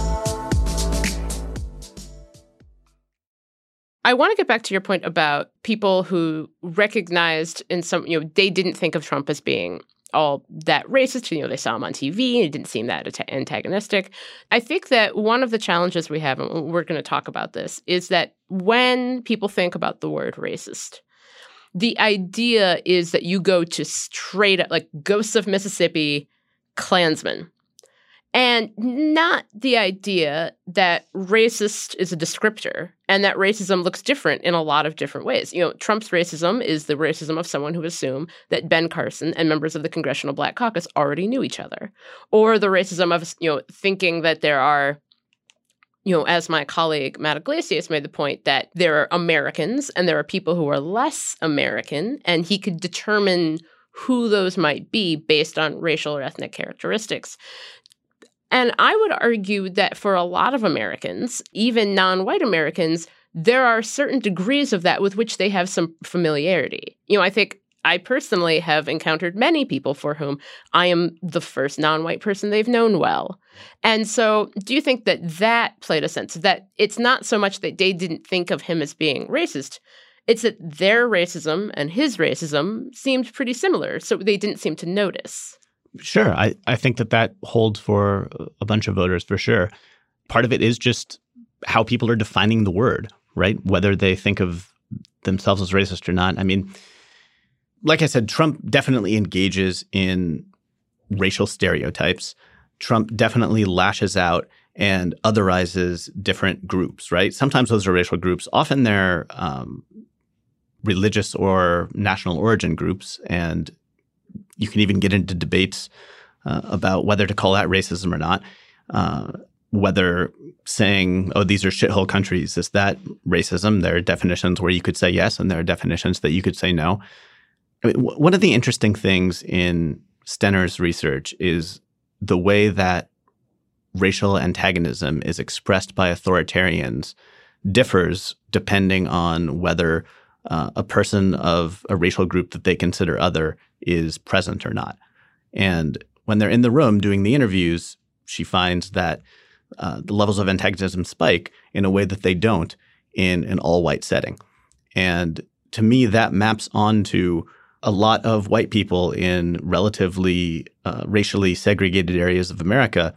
I want to get back to your point about people who recognized in some, you know, they didn't think of Trump as being all that racist. You know, they saw him on T V and it didn't seem that antagonistic. I think that one of the challenges we have, and we're going to talk about this, is that when people think about the word racist, the idea is that you go to straight up, like Ghosts of Mississippi, Klansmen. And not the idea that racist is a descriptor and that racism looks different in a lot of different ways. You know, Trump's racism is the racism of someone who assumed that Ben Carson and members of the Congressional Black Caucus already knew each other. Or the racism of, you know, thinking that there are, you know, as my colleague Matt Iglesias made the point, that there are Americans and there are people who are less American, and he could determine who those might be based on racial or ethnic characteristics. And I would argue that for a lot of Americans, even non-white Americans, there are certain degrees of that with which they have some familiarity. You know, I think I personally have encountered many people for whom I am the first non-white person they've known well. And so do you think that that played a sense that it's not so much that they didn't think of him as being racist, it's that their racism and his racism seemed pretty similar, so they didn't seem to notice? Sure. I, I think that that holds for a bunch of voters for sure. Part of it is just how people are defining the word, right? Whether they think of themselves as racist or not. I mean, like I said, Trump definitely engages in racial stereotypes. Trump definitely lashes out and otherizes different groups, right? Sometimes those are racial groups. Often they're um, religious or national origin groups, and you can even get into debates uh, about whether to call that racism or not, uh, whether saying, oh, these are shithole countries, is that racism? There are definitions where you could say yes, and there are definitions that you could say no. I mean, w- one of the interesting things in Stener's research is the way that racial antagonism is expressed by authoritarians differs depending on whether uh, a person of a racial group that they consider other is present or not. And when they're in the room doing the interviews, she finds that uh, the levels of antagonism spike in a way that they don't in an all-white setting. And to me, that maps onto a lot of white people in relatively uh, racially segregated areas of America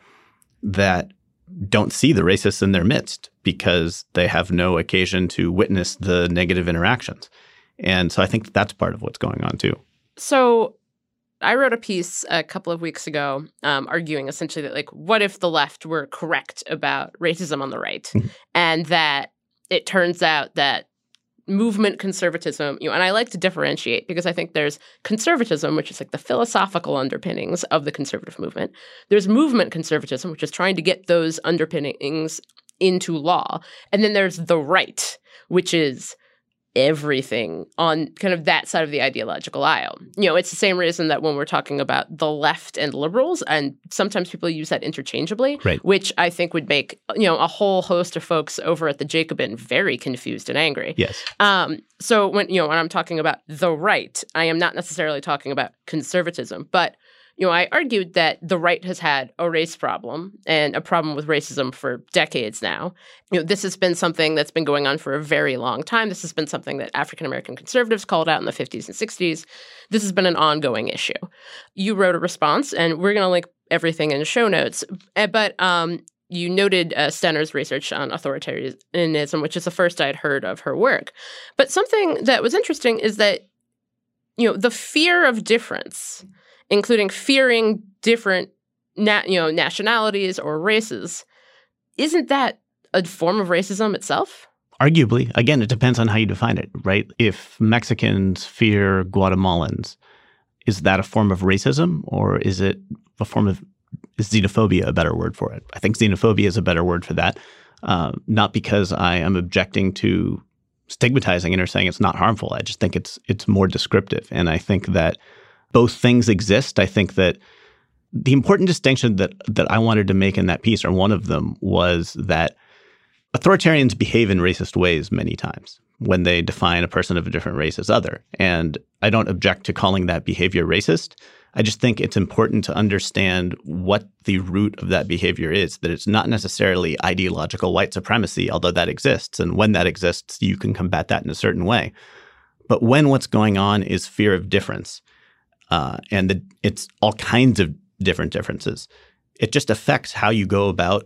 that don't see the racists in their midst because they have no occasion to witness the negative interactions. And so I think that's part of what's going on too. So I wrote a piece a couple of weeks ago um, arguing essentially that, like, what if the left were correct about racism on the right? Mm-hmm. And that it turns out that movement conservatism, you know, and I like to differentiate because I think there's conservatism, which is like the philosophical underpinnings of the conservative movement. There's movement conservatism, which is trying to get those underpinnings into law. And then there's the right, which is everything on kind of that side of the ideological aisle. You know, it's the same reason that when we're talking about the left and liberals, and sometimes people use that interchangeably, right, which I think would make, you know, a whole host of folks over at the Jacobin very confused and angry. Yes. Um, so when, you know, when I'm talking about the right, I am not necessarily talking about conservatism, but you know, I argued that the right has had a race problem and a problem with racism for decades now. You know, this has been something that's been going on for a very long time. This has been something that African-American conservatives called out in the fifties and sixties. This has been an ongoing issue. You wrote a response, and we're going to link everything in the show notes. But um, you noted uh, Stener's research on authoritarianism, which is the first I had heard of her work. But something that was interesting is that, you know, the fear of difference, including fearing different na- you know, nationalities or races, isn't that a form of racism itself? Arguably. Again, it depends on how you define it, right? If Mexicans fear Guatemalans, is that a form of racism, or is it a form of – is xenophobia a better word for it? I think xenophobia is a better word for that, uh, not because I am objecting to stigmatizing it or saying it's not harmful. I just think it's it's more descriptive, and I think that – both things exist. I think that the important distinction that that I wanted to make in that piece, or one of them, was that authoritarians behave in racist ways many times when they define a person of a different race as other. And I don't object to calling that behavior racist. I just think it's important to understand what the root of that behavior is, that it's not necessarily ideological white supremacy, although that exists. And when that exists, you can combat that in a certain way. But when what's going on is fear of difference, Uh, and the, it's all kinds of different differences, it just affects how you go about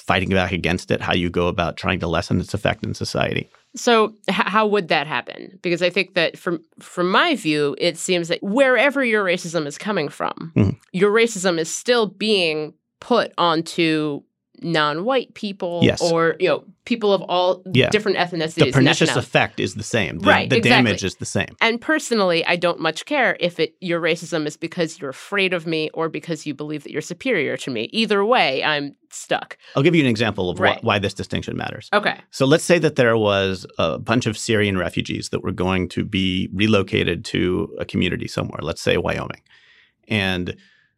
fighting back against it, how you go about trying to lessen its effect in society. So h- how would that happen? Because I think that from from my view, it seems that wherever your racism is coming from, mm-hmm. your racism is still being put onto non-white people yes. or, you know, people of all yeah. different ethnicities. The pernicious effect is the same. The, right, the exactly. damage is the same. And personally, I don't much care if it your racism is because you're afraid of me or because you believe that you're superior to me. Either way, I'm stuck. I'll give you an example of right. wh- why this distinction matters. Okay. So let's say that there was a bunch of Syrian refugees that were going to be relocated to a community somewhere, let's say Wyoming. And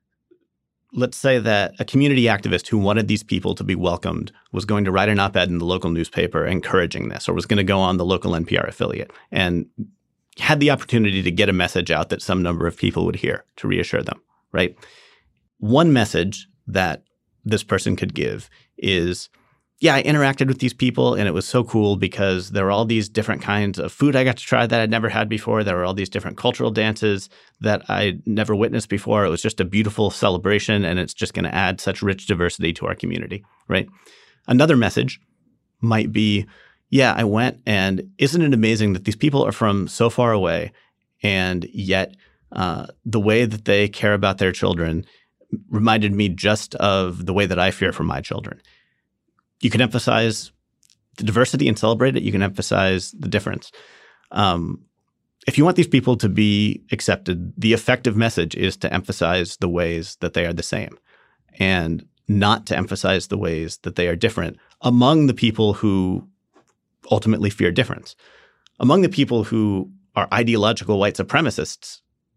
let's say that a community activist who wanted these people to be welcomed was going to write an op-ed in the local newspaper encouraging this, or was going to go on the local N P R affiliate and had the opportunity to get a message out that some number of people would hear to reassure them, right? One message that this person could give is, yeah, I interacted with these people and it was so cool because there were all these different kinds of food I got to try that I'd never had before. There were all these different cultural dances that I'd never witnessed before. It was just a beautiful celebration and it's just going to add such rich diversity to our community, right? Another message might be, yeah, I went and isn't it amazing that these people are from so far away and yet uh, the way that they care about their children reminded me just of the way that I fear for my children. You can emphasize the diversity and celebrate it. You can emphasize the difference. Um, if you want these people to be accepted, the effective message is to emphasize the ways that they are the same and not to emphasize the ways that they are different among the people who ultimately fear difference. Among the people who are ideological white supremacists,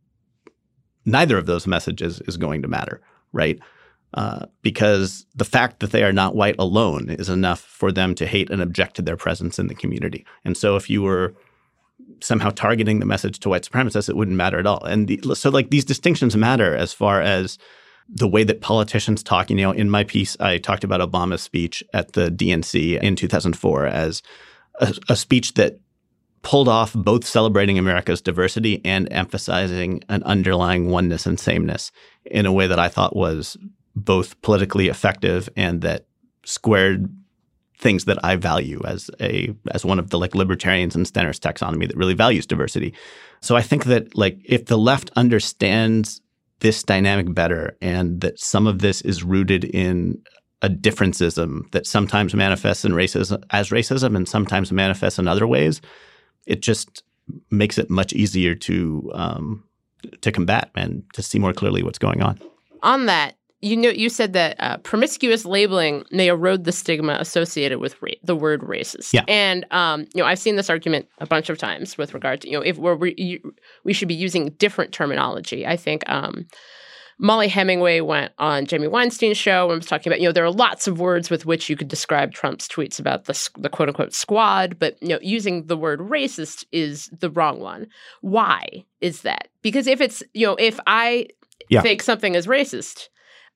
neither of those messages is going to matter, right? Uh, because the fact that they are not white alone is enough for them to hate and object to their presence in the community. And so if you were somehow targeting the message to white supremacists, it wouldn't matter at all. And the, so like these distinctions matter as far as the way that politicians talk. You know, in my piece, I talked about Obama's speech at the D N C in two thousand four as a, a speech that pulled off both celebrating America's diversity and emphasizing an underlying oneness and sameness in a way that I thought was both politically effective and that squared things that I value as a as one of the like libertarians in Stenner's taxonomy that really values diversity. So I think that like if the left understands this dynamic better and that some of this is rooted in a differencism that sometimes manifests in racism as racism and sometimes manifests in other ways, it just makes it much easier to um, to combat and to see more clearly what's going on. On that, you know, you said that uh, promiscuous labeling may erode the stigma associated with ra- the word racist. Yeah. And, um, you know, I've seen this argument a bunch of times with regard to, you know, if we're, we, we should be using different terminology. I think um, Molly Hemingway went on Jamie Weinstein's show and was talking about, you know, there are lots of words with which you could describe Trump's tweets about the, the quote-unquote squad, but, you know, using the word racist is the wrong one. Why is that? Because if it's, you know, if I yeah. think something is racist,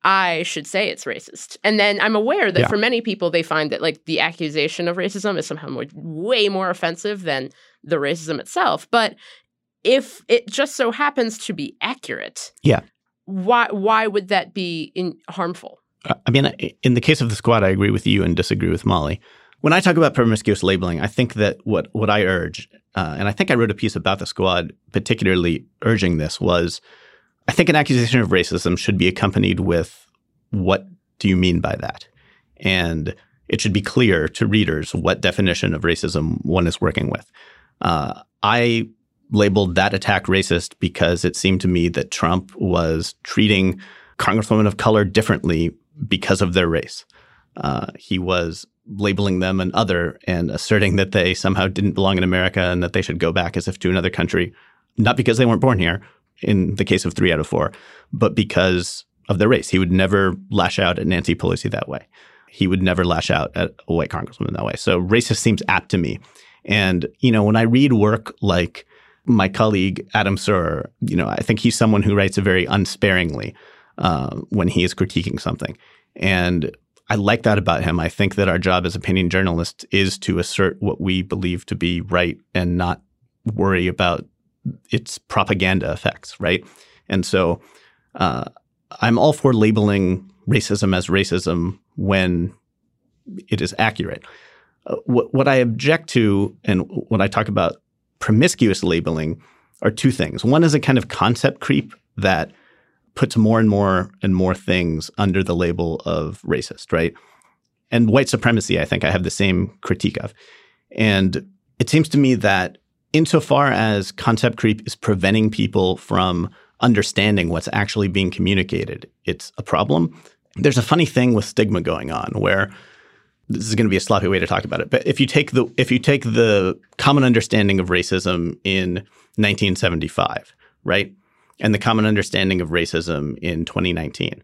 I should say it's racist. And then I'm aware that yeah. for many people, they find that like the accusation of racism is somehow more, way more offensive than the racism itself. But if it just so happens to be accurate, yeah. why why would that be in, harmful? I mean, in the case of the squad, I agree with you and disagree with Molly. When I talk about promiscuous labeling, I think that what, what I urge, uh, and I think I wrote a piece about the squad particularly urging this, was I think an accusation of racism should be accompanied with what do you mean by that? And it should be clear to readers what definition of racism one is working with. Uh, I labeled that attack racist because it seemed to me that Trump was treating congresswomen of color differently because of their race. Uh, he was labeling them an other and asserting that they somehow didn't belong in America and that they should go back as if to another country, not because they weren't born here, in the case of three out of four, but because of their race. He would never lash out at Nancy Pelosi that way. He would never lash out at a white congresswoman that way. So racist seems apt to me. And, you know, when I read work like my colleague Adam Serwer, you know, I think he's someone who writes very unsparingly uh, when he is critiquing something. And I like that about him. I think that our job as opinion journalists is to assert what we believe to be right and not worry about its propaganda effects, right? And so uh, I'm all for labeling racism as racism when it is accurate. Uh, what, what I object to and when I talk about promiscuous labeling are two things. One is a kind of concept creep that puts more and more and more things under the label of racist, right? And white supremacy, I think I have the same critique of. And it seems to me that insofar as concept creep is preventing people from understanding what's actually being communicated, it's a problem. There's a funny thing with stigma going on where this is going to be a sloppy way to talk about it. But if you take the if you take the common understanding of racism in nineteen seventy-five, right, and the common understanding of racism in twenty nineteen,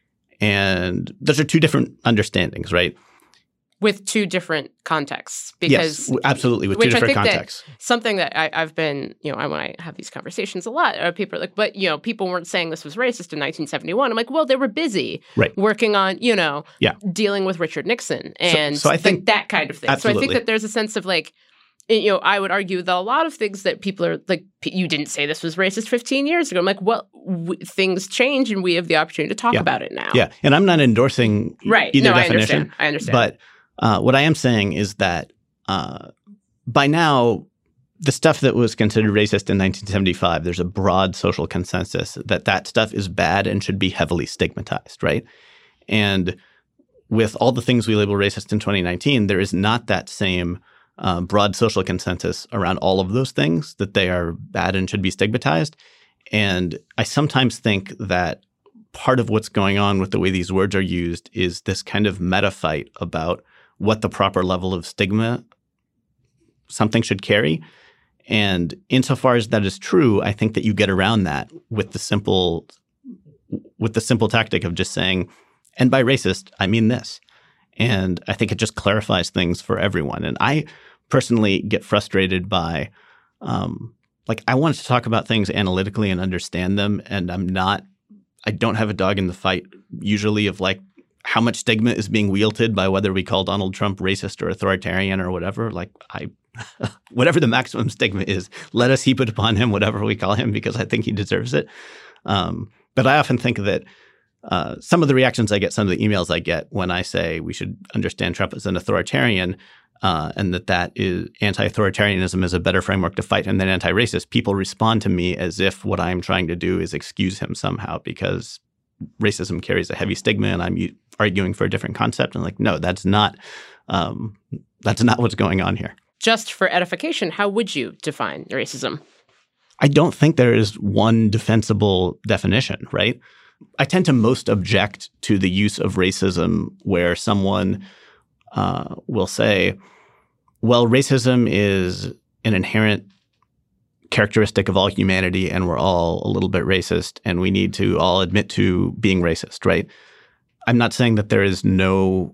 and those are two different understandings, right? With two different contexts. Because, yes, absolutely, with two different contexts. Something that I, I've been, you know, I, when I have these conversations a lot, uh, people are like, but, you know, people weren't saying this was racist in nineteen seventy-one. I'm like, well, they were busy right. working on, you know, yeah. dealing with Richard Nixon and so, so I think, that kind of thing. Absolutely. So I think that there's a sense of like, you know, I would argue that a lot of things that people are like, you didn't say this was racist fifteen years ago. I'm like, well, w- things change and we have the opportunity to talk yeah. about it now. Yeah. And I'm not endorsing right. either no, definition. I understand. I understand. But uh, what I am saying is that uh, by now, the stuff that was considered racist in nineteen seventy-five, there's a broad social consensus that that stuff is bad and should be heavily stigmatized, right? And with all the things we label racist in twenty nineteen, there is not that same Uh, broad social consensus around all of those things, that they are bad and should be stigmatized. And I sometimes think that part of what's going on with the way these words are used is this kind of meta fight about what the proper level of stigma something should carry. And insofar as that is true, I think that you get around that with the simple with the simple tactic of just saying, and by racist, I mean this. And I think it just clarifies things for everyone. And I personally get frustrated by, um, like, I want to talk about things analytically and understand them. And I'm not, I don't have a dog in the fight usually of like how much stigma is being wielded by whether we call Donald Trump racist or authoritarian or whatever. Like, I, whatever the maximum stigma is, let us heap it upon him, whatever we call him, because I think he deserves it. Um, but I often think that Uh, some of the reactions I get, some of the emails I get when I say we should understand Trump as an authoritarian uh, and that that is anti-authoritarianism is a better framework to fight him than anti-racist, people respond to me as if what I'm trying to do is excuse him somehow because racism carries a heavy stigma and I'm u- arguing for a different concept. And like, no, that's not um, that's not what's going on here. Just for edification, how would you define racism? I don't think there is one defensible definition, right? I tend to most object to the use of racism where someone uh, will say, well, racism is an inherent characteristic of all humanity and we're all a little bit racist and we need to all admit to being racist, right? I'm not saying that there is no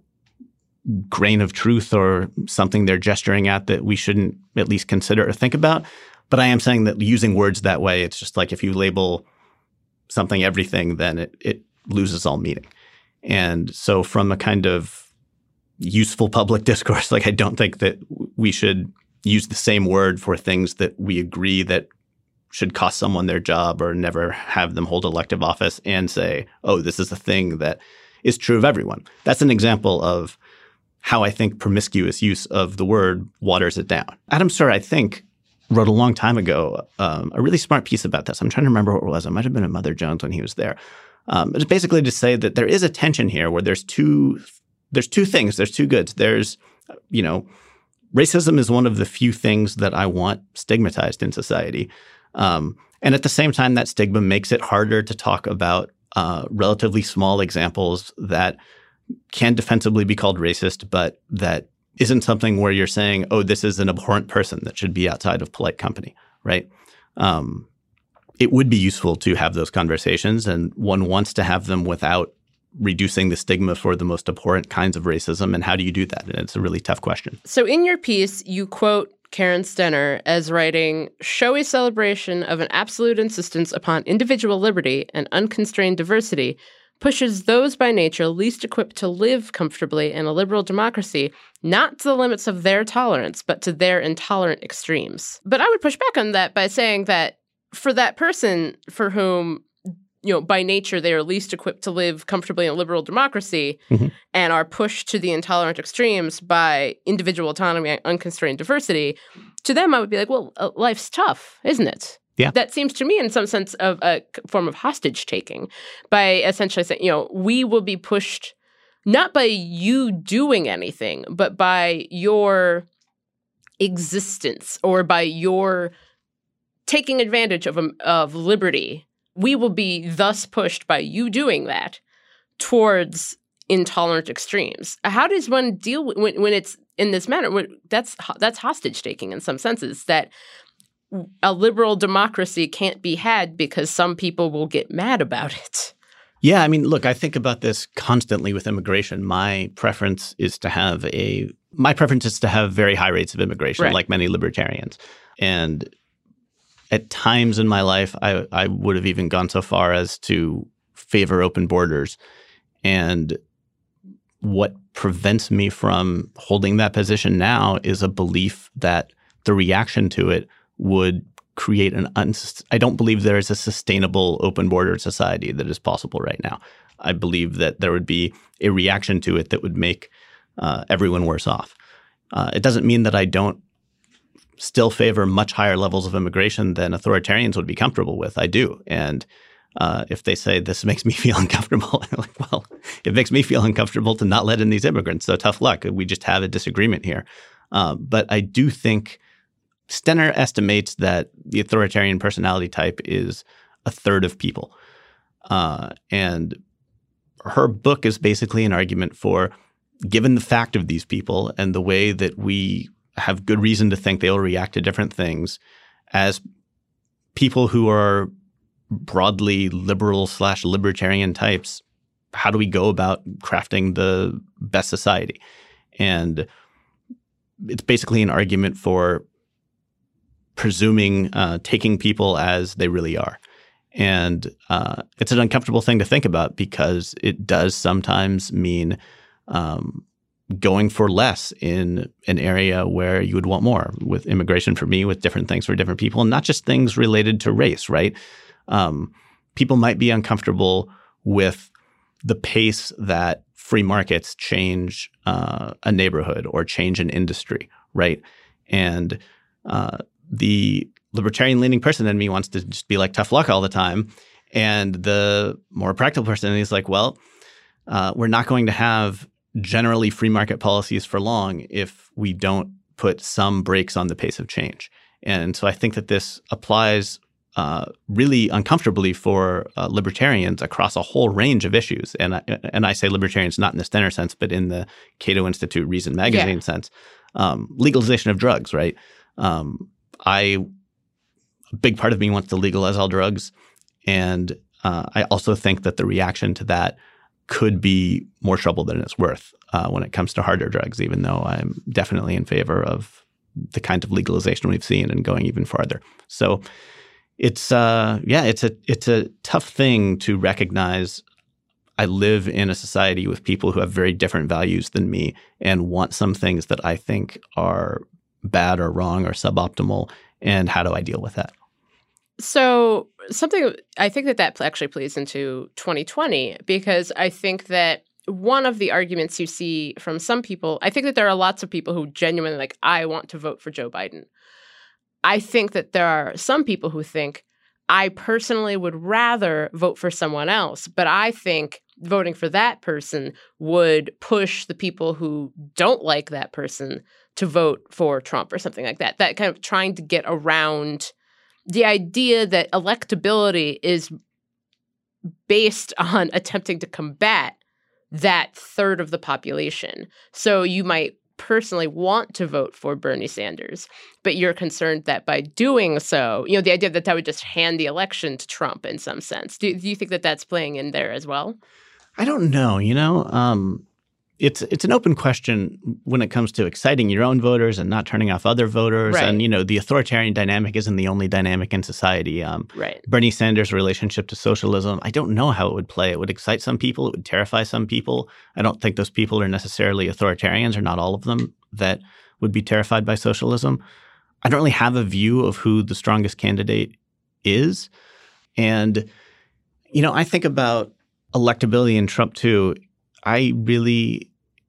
grain of truth or something they're gesturing at that we shouldn't at least consider or think about, but I am saying that using words that way, it's just like if you label something everything, then it, it loses all meaning. And so from a kind of useful public discourse, like I don't think that we should use the same word for things that we agree that should cost someone their job or never have them hold elective office and say, oh, this is a thing that is true of everyone. That's an example of how I think promiscuous use of the word waters it down. Adam Serr, I think, wrote a long time ago um, a really smart piece about this. I'm trying to remember what it was. It might have been at Mother Jones when he was there. Um, it's basically to say that there is a tension here where there's two there's two things. There's two goods. There's, you know, racism is one of the few things that I want stigmatized in society. Um, and at the same time, that stigma makes it harder to talk about uh, relatively small examples that can defensibly be called racist, but that isn't something where you're saying, oh, this is an abhorrent person that should be outside of polite company, right? Um, it would be useful to have those conversations, and one wants to have them without reducing the stigma for the most abhorrent kinds of racism. And how do you do that? And it's a really tough question. So in your piece, you quote Karen Stenner as writing, showy celebration of an absolute insistence upon individual liberty and unconstrained diversity pushes those by nature least equipped to live comfortably in a liberal democracy, not to the limits of their tolerance, but to their intolerant extremes. But I would push back on that by saying that for that person for whom you know, by nature, they are least equipped to live comfortably in a liberal democracy Mm-hmm. and are pushed to the intolerant extremes by individual autonomy and unconstrained diversity, to them, I would be like, well, uh, life's tough, isn't it? Yeah. That seems to me in some sense of a form of hostage taking by essentially saying, you know, we will be pushed not by you doing anything, but by your existence or by your taking advantage of, um, of liberty. We will be thus pushed by you doing that towards intolerant extremes. How does one deal with, when, when it's in this manner? When, that's that's hostage taking in some senses, that a liberal democracy can't be had because some people will get mad about it. Yeah, I mean, look, I think about this constantly with immigration. My preference is to have a my preference is to have very high rates of immigration, Right. like many libertarians. And at times in my life, I, I would have even gone so far as to favor open borders. And what prevents me from holding that position now is a belief that the reaction to it would create an uns- I don't believe there is a sustainable open border society that is possible right now. I believe that there would be a reaction to it that would make uh, everyone worse off. Uh, it doesn't mean that I don't still favor much higher levels of immigration than authoritarians would be comfortable with. I do. And uh, if they say this makes me feel uncomfortable, I'm like, well, it makes me feel uncomfortable to not let in these immigrants. So tough luck. We just have a disagreement here. Uh, but I do think Stenner estimates that the authoritarian personality type is a third of people. Uh, and her book is basically an argument for, given the fact of these people and the way that we have good reason to think they will react to different things, as people who are broadly liberal slash libertarian types, how do we go about crafting the best society? And it's basically an argument for presuming, uh, taking people as they really are. And uh, it's an uncomfortable thing to think about because it does sometimes mean um, going for less in an area where you would want more, with immigration for me, with different things for different people, and not just things related to race, right? Um, people might be uncomfortable with the pace that free markets change uh, a neighborhood or change an industry, right? And uh, the libertarian-leaning person in me wants to just be like tough luck all the time. And the more practical person in me is like, well, uh, we're not going to have generally free market policies for long if we don't put some brakes on the pace of change. And so I think that this applies uh, really uncomfortably for uh, libertarians across a whole range of issues. And I, and I say libertarians not in the Stenner sense, but in the Cato Institute Reason Magazine Yeah. sense. Um, legalization of drugs, right? Um, I a big part of me wants to legalize all drugs. And uh, I also think that the reaction to that could be more trouble than it's worth uh, when it comes to harder drugs, even though I'm definitely in favor of the kind of legalization we've seen and going even farther. So it's uh, yeah, it's a it's a tough thing to recognize. I live in a society with people who have very different values than me and want some things that I think are bad or wrong or suboptimal. And how do I deal with that? So something I think that that actually plays into twenty twenty, because I think that one of the arguments you see from some people, I think that there are lots of people who genuinely like, I want to vote for Joe Biden. I think that there are some people who think, I personally would rather vote for someone else, but I think voting for that person would push the people who don't like that person to vote for Trump or something like that. That kind of trying to get around the idea that electability is based on attempting to combat that third of the population. So you might personally want to vote for Bernie Sanders, but you're concerned that by doing so, you know, the idea that that would just hand the election to Trump in some sense. Do, do you think that that's playing in there as well? I don't know. You know, um, it's it's an open question when it comes to exciting your own voters and not turning off other voters. Right. And, you know, the authoritarian dynamic isn't the only dynamic in society. Um, Right. Bernie Sanders' relationship to socialism, I don't know how it would play. It would excite some people. It would terrify some people. I don't think those people are necessarily authoritarians, or not all of them, that would be terrified by socialism. I don't really have a view of who the strongest candidate is. And You know, I think about electability in Trump too. I really,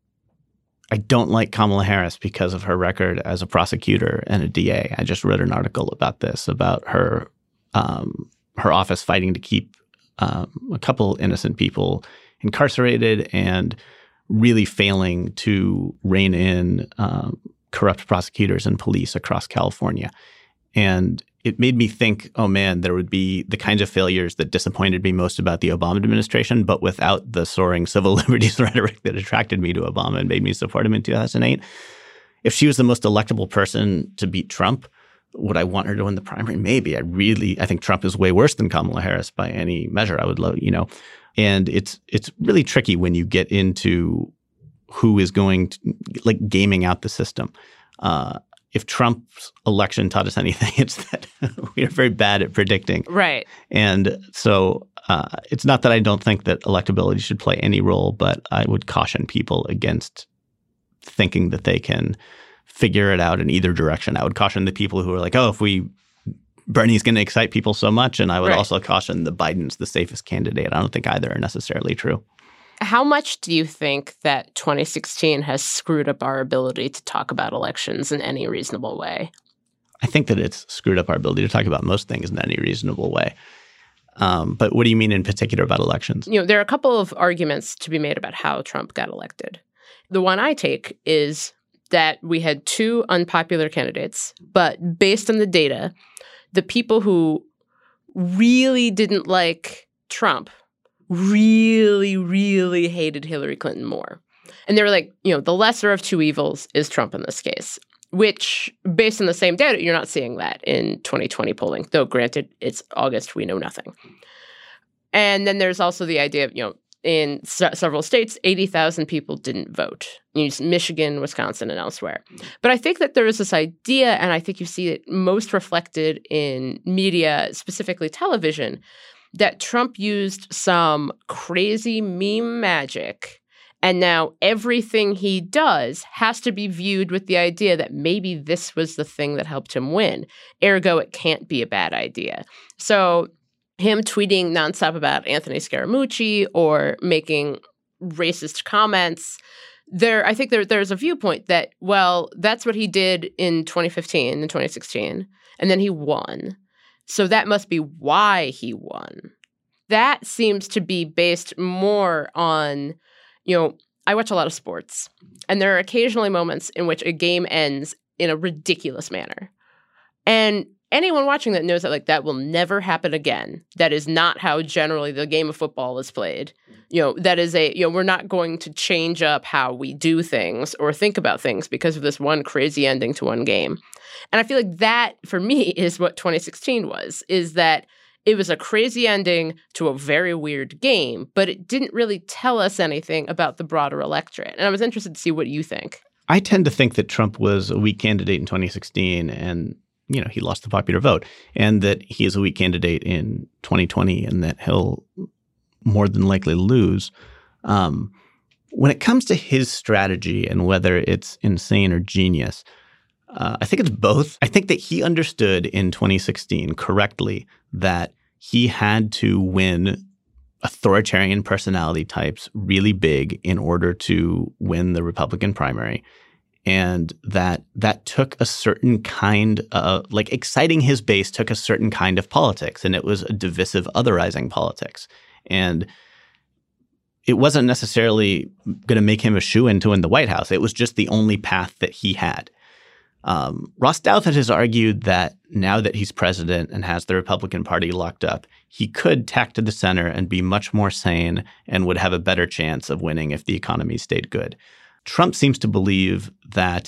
I don't like Kamala Harris because of her record as a prosecutor and a D A. I just read an article about this, about her, um, her office fighting to keep um, a couple innocent people incarcerated and really failing to rein in um, corrupt prosecutors and police across California. And it made me think, oh man, there would be the kinds of failures that disappointed me most about the Obama administration, but without the soaring civil liberties rhetoric that attracted me to Obama and made me support him in two thousand eight. If she was the most electable person to beat Trump, would I want her to win the primary? Maybe. I really, I think Trump is way worse than Kamala Harris by any measure. I would love, you know, and it's it's really tricky when you get into who is going to, like, gaming out the system. Uh, if Trump's election taught us anything, it's that we are very bad at predicting. Right. And so uh, it's not that I don't think that electability should play any role, but I would caution people against thinking that they can figure it out in either direction. I would caution the people who are like, oh, if we Bernie's going to excite people so much. And I would right. also caution the Biden's the safest candidate. I don't think either are necessarily true. How much do you think that twenty sixteen has screwed up our ability to talk about elections in any reasonable way? I think that it's screwed up our ability to talk about most things in any reasonable way. Um, but what do you mean in particular about elections? You know, there are a couple of arguments to be made about how Trump got elected. The one I take is that we had two unpopular candidates, but based on the data, the people who really didn't like Trump really, really hated Hillary Clinton more. And they were like, you know, the lesser of two evils is Trump in this case, which based on the same data, you're not seeing that in twenty twenty polling, though granted, it's August, we know nothing. And then there's also the idea of, you know, in s- several states, eighty thousand people didn't vote. Use Michigan, Wisconsin, and elsewhere. But I think that there is this idea, and I think you see it most reflected in media, specifically television, that Trump used some crazy meme magic, and now everything he does has to be viewed with the idea that maybe this was the thing that helped him win. Ergo, it can't be a bad idea. So him tweeting nonstop about Anthony Scaramucci or making racist comments, there, I think there, there's a viewpoint that, well, that's what he did in twenty fifteen and twenty sixteen, and then he won. So that must be why he won. That seems to be based more on, you know, I watch a lot of sports, and there are occasionally moments in which a game ends in a ridiculous manner. And anyone watching that knows that, like, that will never happen again. That is not how generally the game of football is played. You know, that is a, you know, we're not going to change up how we do things or think about things because of this one crazy ending to one game. And I feel like that, for me, is what twenty sixteen was, is that it was a crazy ending to a very weird game, but it didn't really tell us anything about the broader electorate. And I was interested to see what you think. I tend to think that Trump was a weak candidate in twenty sixteen and, you know, he lost the popular vote, and that he is a weak candidate in twenty twenty and that he'll more than likely lose. Um, when it comes to his strategy and whether it's insane or genius, uh, I think it's both. I think that he understood in twenty sixteen correctly that he had to win authoritarian personality types really big in order to win the Republican primary. And that that took a certain kind of, like, exciting his base took a certain kind of politics, and it was a divisive, otherizing politics. And it wasn't necessarily going to make him a shoo-in to win the White House. It was just the only path that he had. Um, Ross Douthat has argued that now that he's president and has the Republican Party locked up, he could tack to the center and be much more sane and would have a better chance of winning if the economy stayed good. Trump seems to believe that,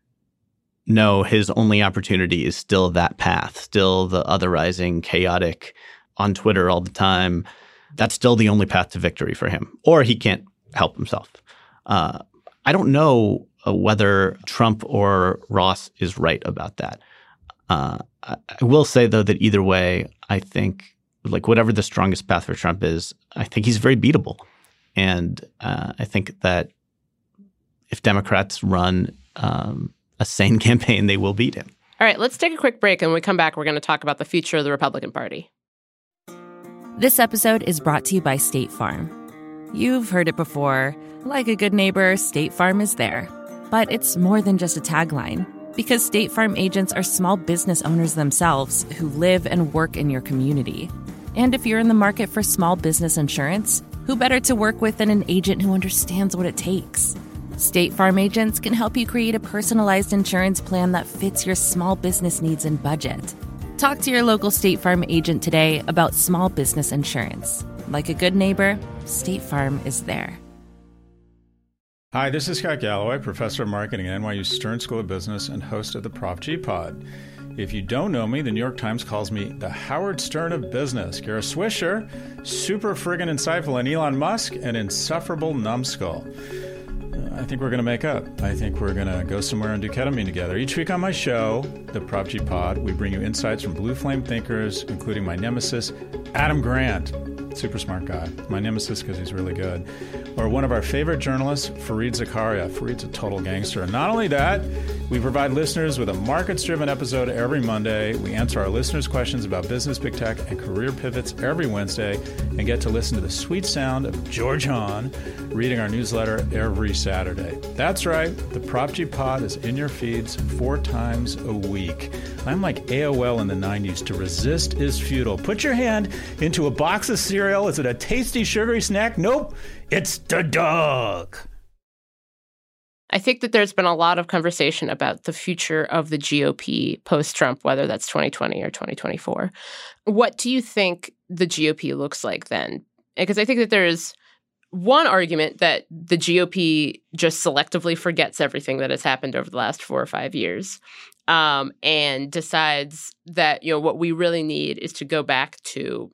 no, his only opportunity is still that path, still the otherizing, chaotic, on Twitter all the time. That's still the only path to victory for him, or he can't help himself. Uh, I don't know uh, whether Trump or Ross is right about that. Uh, I, I will say, though, that either way, I think, like, whatever the strongest path for Trump is, I think he's very beatable. And uh, I think that if Democrats run um, a sane campaign, they will beat him. All right, let's take a quick break. And when we come back, we're going to talk about the future of the Republican Party. This episode is brought to you by State Farm. You've heard it before. Like a good neighbor, State Farm is there. But it's more than just a tagline, because State Farm agents are small business owners themselves who live and work in your community. And if you're in the market for small business insurance, who better to work with than an agent who understands what it takes? State Farm agents can help you create a personalized insurance plan that fits your small business needs and budget. Talk to your local State Farm agent today about small business insurance. Like a good neighbor, State Farm is there. Hi, this is Scott Galloway, professor of marketing at N Y U Stern School of Business and host of the Prof G Pod. If you don't know me, the New York Times calls me the Howard Stern of business. Kara Swisher, super friggin' insightful, and Elon Musk, an insufferable numbskull. I think we're going to make up. I think we're going to go somewhere and do ketamine together. Each week on my show, the Prof G Pod, we bring you insights from blue flame thinkers, including my nemesis, Adam Grant. Super smart guy. My nemesis because he's really good. Or one of our favorite journalists, Fareed Zakaria. Fareed's a total gangster. And not only that, we provide listeners with a markets-driven episode every Monday. We answer our listeners' questions about business, big tech, and career pivots every Wednesday, and get to listen to the sweet sound of George Hahn reading our newsletter every Saturday. That's right. The Prof G Pod is in your feeds four times a week. I'm like A O L in the nineties. To resist is futile. Put your hand into a box of cereal. Is it a tasty, sugary snack? Nope. It's the dog. I think that there's been a lot of conversation about the future of the G O P post-Trump, whether that's twenty twenty or twenty twenty-four. What do you think the G O P looks like then? Because I think that there's one argument that the G O P just selectively forgets everything that has happened over the last four or five years um, and decides that, you know, what we really need is to go back to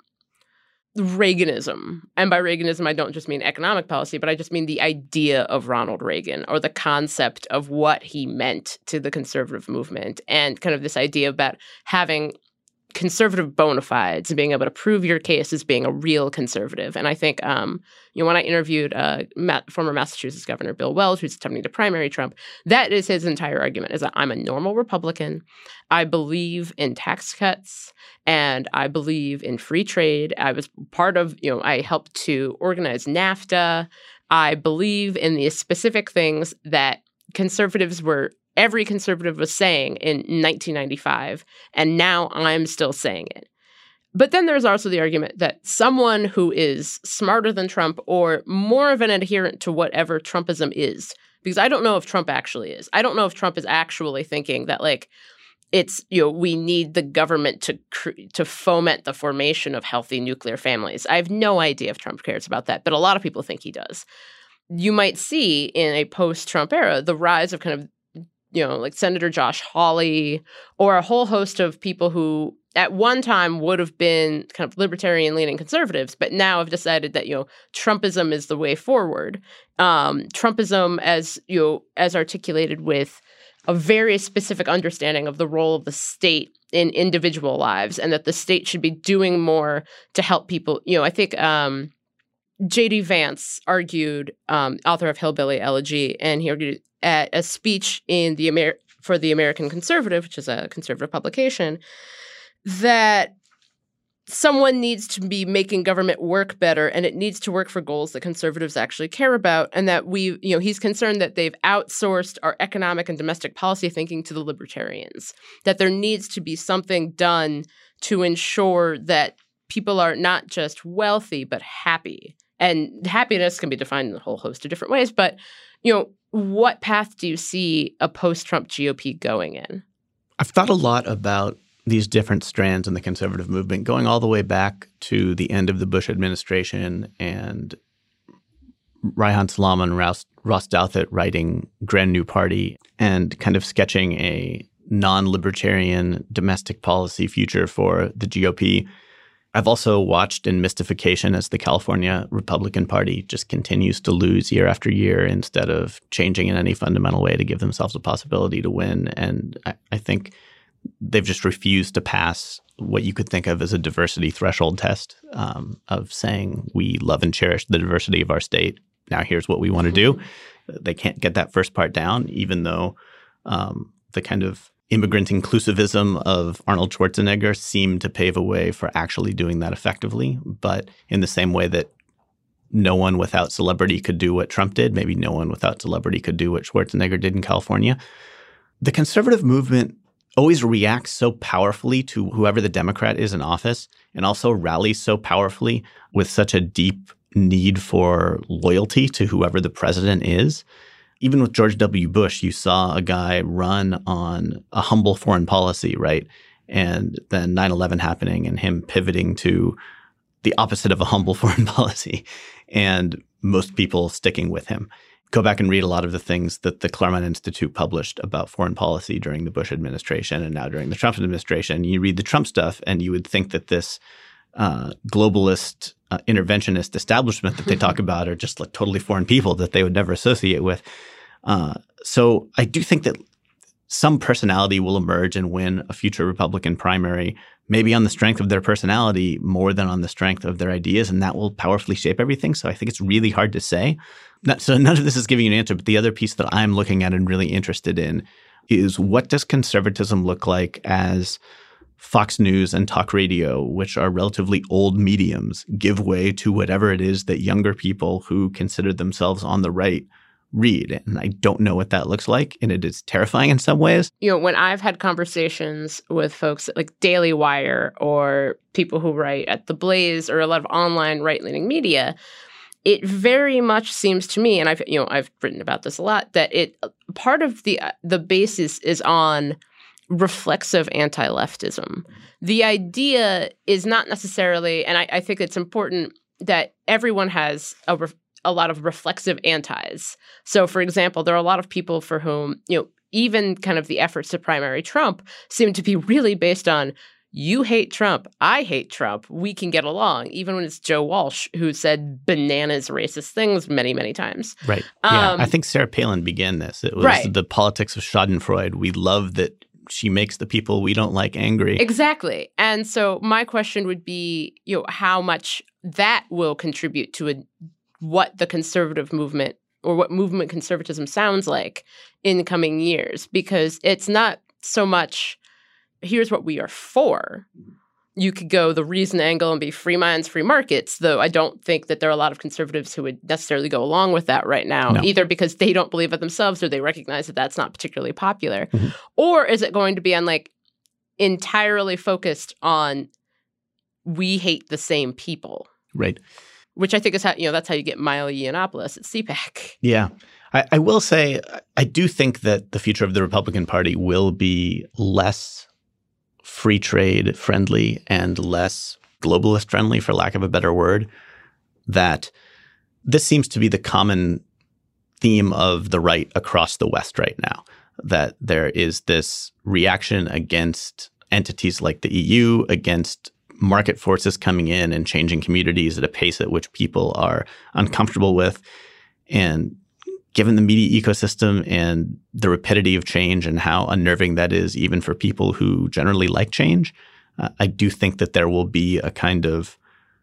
Reaganism. And by Reaganism, I don't just mean economic policy, but I just mean the idea of Ronald Reagan or the concept of what he meant to the conservative movement and kind of this idea about having conservative bona fides and being able to prove your case as being a real conservative. And I think, um, you know, when I interviewed uh, Ma- former Massachusetts Governor Bill Wells, who's attempting to primary Trump, that is his entire argument, is that I'm a normal Republican. I believe in tax cuts and I believe in free trade. I was part of, you know, I helped to organize NAFTA. I believe in the specific things that conservatives were every conservative was saying in nineteen ninety-five, and now I'm still saying it. But then there's also the argument that someone who is smarter than Trump or more of an adherent to whatever Trumpism is, because I don't know if Trump actually is. I don't know if Trump is actually thinking that, like, it's, you know, we need the government to cr- to foment the formation of healthy nuclear families. I have no idea if Trump cares about that, but a lot of people think he does. You might see in a post-Trump era the rise of kind of, you know, like Senator Josh Hawley or a whole host of people who at one time would have been kind of libertarian-leaning conservatives, but now have decided that, you know, Trumpism is the way forward. Um, Trumpism as, you know, as articulated with a very specific understanding of the role of the state in individual lives and that the state should be doing more to help people. You know, I think um, J D Vance argued, um, author of Hillbilly Elegy, and he argued at a speech in the Amer- for the American Conservative, which is a conservative publication, that someone needs to be making government work better, and it needs to work for goals that conservatives actually care about, and that we, you know, he's concerned that they've outsourced our economic and domestic policy thinking to the libertarians, that there needs to be something done to ensure that people are not just wealthy, but happy. And happiness can be defined in a whole host of different ways, but, you know, what path do you see a post-Trump G O P going in? I've thought a lot about these different strands in the conservative movement, going all the way back to the end of the Bush administration and Reihan Salam and Ross, Ross Douthat writing Grand New Party and kind of sketching a non-libertarian domestic policy future for the G O P. I've also watched in mystification as the California Republican Party just continues to lose year after year instead of changing in any fundamental way to give themselves a possibility to win. And I, I think they've just refused to pass what you could think of as a diversity threshold test um, of saying we love and cherish the diversity of our state. Now here's what we want to do. They can't get that first part down, even though um, the kind of immigrant inclusivism of Arnold Schwarzenegger seemed to pave a way for actually doing that effectively. But in the same way that no one without celebrity could do what Trump did, maybe no one without celebrity could do what Schwarzenegger did in California, the conservative movement always reacts so powerfully to whoever the Democrat is in office, and also rallies so powerfully with such a deep need for loyalty to whoever the president is. Even with George W. Bush, you saw a guy run on a humble foreign policy, right? And then nine eleven happening and him pivoting to the opposite of a humble foreign policy, and most people sticking with him. Go back and read a lot of the things that the Claremont Institute published about foreign policy during the Bush administration and now during the Trump administration. You read the Trump stuff and you would think that this uh, globalist, uh, interventionist establishment that they talk about are just like totally foreign people that they would never associate with. Uh, so I do think that some personality will emerge and win a future Republican primary, maybe on the strength of their personality more than on the strength of their ideas, and that will powerfully shape everything. So I think it's really hard to say. Not, so none of this is giving you an answer, but the other piece that I'm looking at and really interested in is what does conservatism look like as Fox News and talk radio, which are relatively old mediums, give way to whatever it is that younger people who consider themselves on the right read. And I don't know what that looks like. And it is terrifying in some ways. You know, when I've had conversations with folks like Daily Wire or people who write at The Blaze or a lot of online right-leaning media, it very much seems to me, and I've, you know, I've written about this a lot, that it part of the the basis is on reflexive anti-leftism. The idea is not necessarily, and I, I think it's important that everyone has a re- a lot of reflexive antis. So, for example, there are a lot of people for whom, you know, even kind of the efforts to primary Trump seem to be really based on, you hate Trump, I hate Trump, we can get along, even when it's Joe Walsh who said bananas racist things many, many times. Right. Um, yeah. I think Sarah Palin began this. It was right. the politics of Schadenfreude. We love that she makes the people we don't like angry. Exactly. And so my question would be, you know, how much that will contribute to a what the conservative movement or what movement conservatism sounds like in the coming years, because it's not so much, here's what we are for. You could go the reason angle and be free minds, free markets, though I don't think that there are a lot of conservatives who would necessarily go along with that right now, no. either because they don't believe it themselves or they recognize that that's not particularly popular. Mm-hmm. Or is it going to be on like entirely focused on we hate the same people? Right. Which I think is how, you know, that's how you get Milo Yiannopoulos at C PAC. Yeah. I, I will say, I do think that the future of the Republican Party will be less free trade friendly and less globalist friendly, for lack of a better word. That this seems to be the common theme of the right across the West right now, that there is this reaction against entities like the E U, against market forces coming in and changing communities at a pace at which people are uncomfortable with. And given the media ecosystem and the rapidity of change and how unnerving that is, even for people who generally like change, uh, I do think that there will be a kind of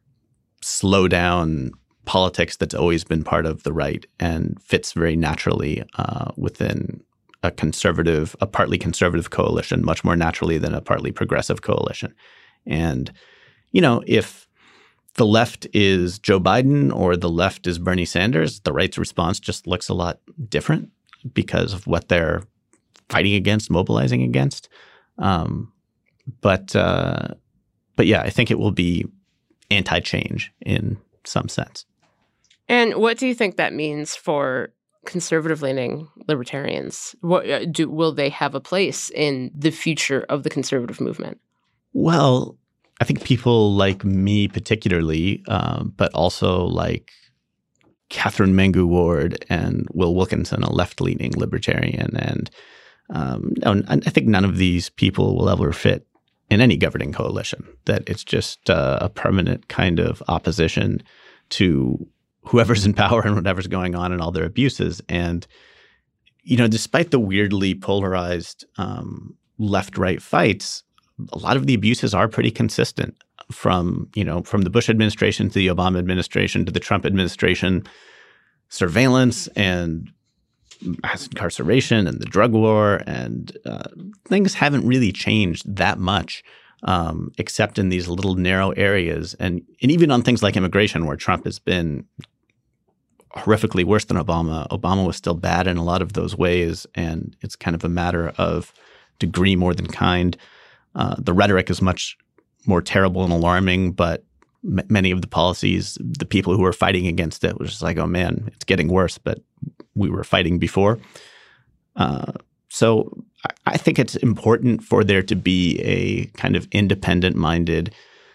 slow down politics that's always been part of the right and fits very naturally uh, within a conservative, a partly conservative coalition, much more naturally than a partly progressive coalition. And, you know, if the left is Joe Biden or the left is Bernie Sanders, the right's response just looks a lot different because of what they're fighting against, mobilizing against. Um, but, uh, but yeah, I think it will be anti-change in some sense. And what do you think that means for conservative-leaning libertarians? What do will they have a place in the future of the conservative movement? Well, I think people like me particularly, um, but also like Catherine Mengu Ward and Will Wilkinson, a left-leaning libertarian. And um, no, I think none of these people will ever fit in any governing coalition, that it's just uh, a permanent kind of opposition to whoever's in power and whatever's going on and all their abuses. And, you know, despite the weirdly polarized um, left-right fights, a lot of the abuses are pretty consistent from, you know, from the Bush administration to the Obama administration to the Trump administration. Surveillance and mass incarceration and the drug war, and uh, things haven't really changed that much, um, except in these little narrow areas. And, and even on things like immigration, where Trump has been horrifically worse than Obama, Obama was still bad in a lot of those ways. And it's kind of a matter of degree more than kind. Uh, the rhetoric is much more terrible and alarming, but m- many of the policies, the people who were fighting against it was just like, oh man, it's getting worse, but we were fighting before. Uh, so I, I think it's important for there to be a kind of independent-minded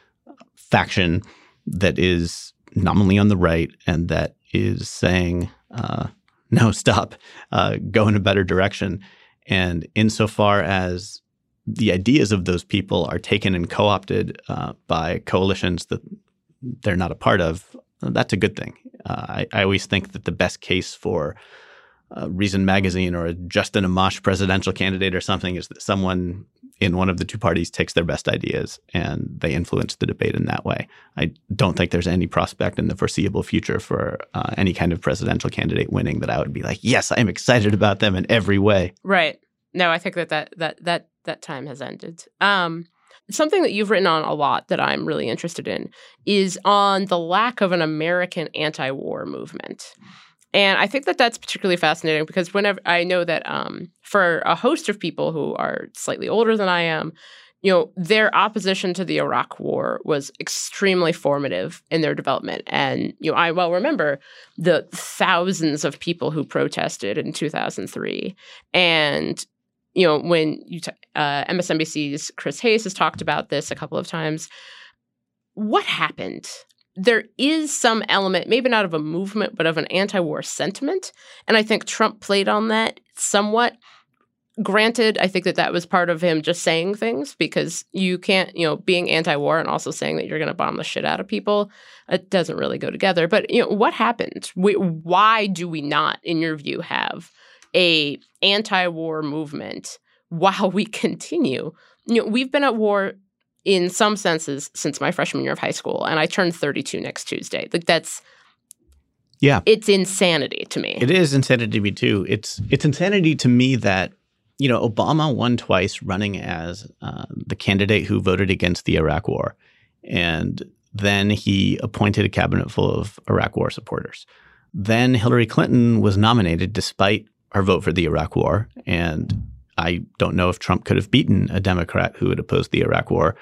faction that is nominally on the right and that is saying, uh, no, stop, uh, go in a better direction. And insofar as the ideas of those people are taken and co-opted uh, by coalitions that they're not a part of, that's a good thing. Uh, I, I always think that the best case for uh, Reason Magazine or a Justin Amash presidential candidate or something is that someone in one of the two parties takes their best ideas and they influence the debate in that way. I don't think there's any prospect in the foreseeable future for uh, any kind of presidential candidate winning that I would be like, yes, I'm excited about them in every way. Right. No, I think that that that that, that time has ended. Um, something that you've written on a lot that I'm really interested in is on the lack of an American anti-war movement. And I think that that's particularly fascinating because whenever I know that um, for a host of people who are slightly older than I am, you know, their opposition to the Iraq War was extremely formative in their development. And, you know, I well remember the thousands of people who protested in two thousand three. And, you know, when you t- uh, M S N B C's Chris Hayes has talked about this a couple of times, what happened? There is some element, maybe not of a movement, but of an anti-war sentiment. And I think Trump played on that somewhat. Granted, I think that that was part of him just saying things because you can't, you know, being anti-war and also saying that you're going to bomb the shit out of people, it doesn't really go together. But, you know, what happened? We, why do we not, in your view, have a anti-war movement while we continue? You know, we've been at war in some senses since my freshman year of high school, and I turned thirty-two next Tuesday. Like that's, yeah, it's insanity to me. It is insanity to me too. It's it's insanity to me that, you know, Obama won twice running as uh, the candidate who voted against the Iraq War, and then he appointed a cabinet full of Iraq War supporters. Then Hillary Clinton was nominated despite her vote for the Iraq War, and I don't know if Trump could have beaten a Democrat who had opposed the Iraq War.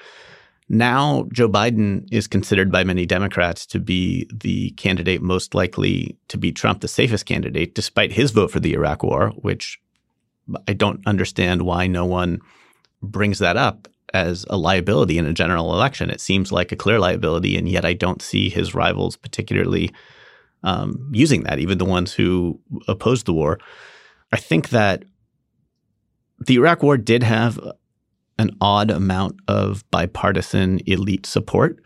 Now, Joe Biden is considered by many Democrats to be the candidate most likely to beat Trump, the safest candidate, despite his vote for the Iraq War, which I don't understand why no one brings that up as a liability in a general election. It seems like a clear liability, and yet I don't see his rivals particularly um, using that, even the ones who opposed the war. I think that the Iraq War did have an odd amount of bipartisan elite support.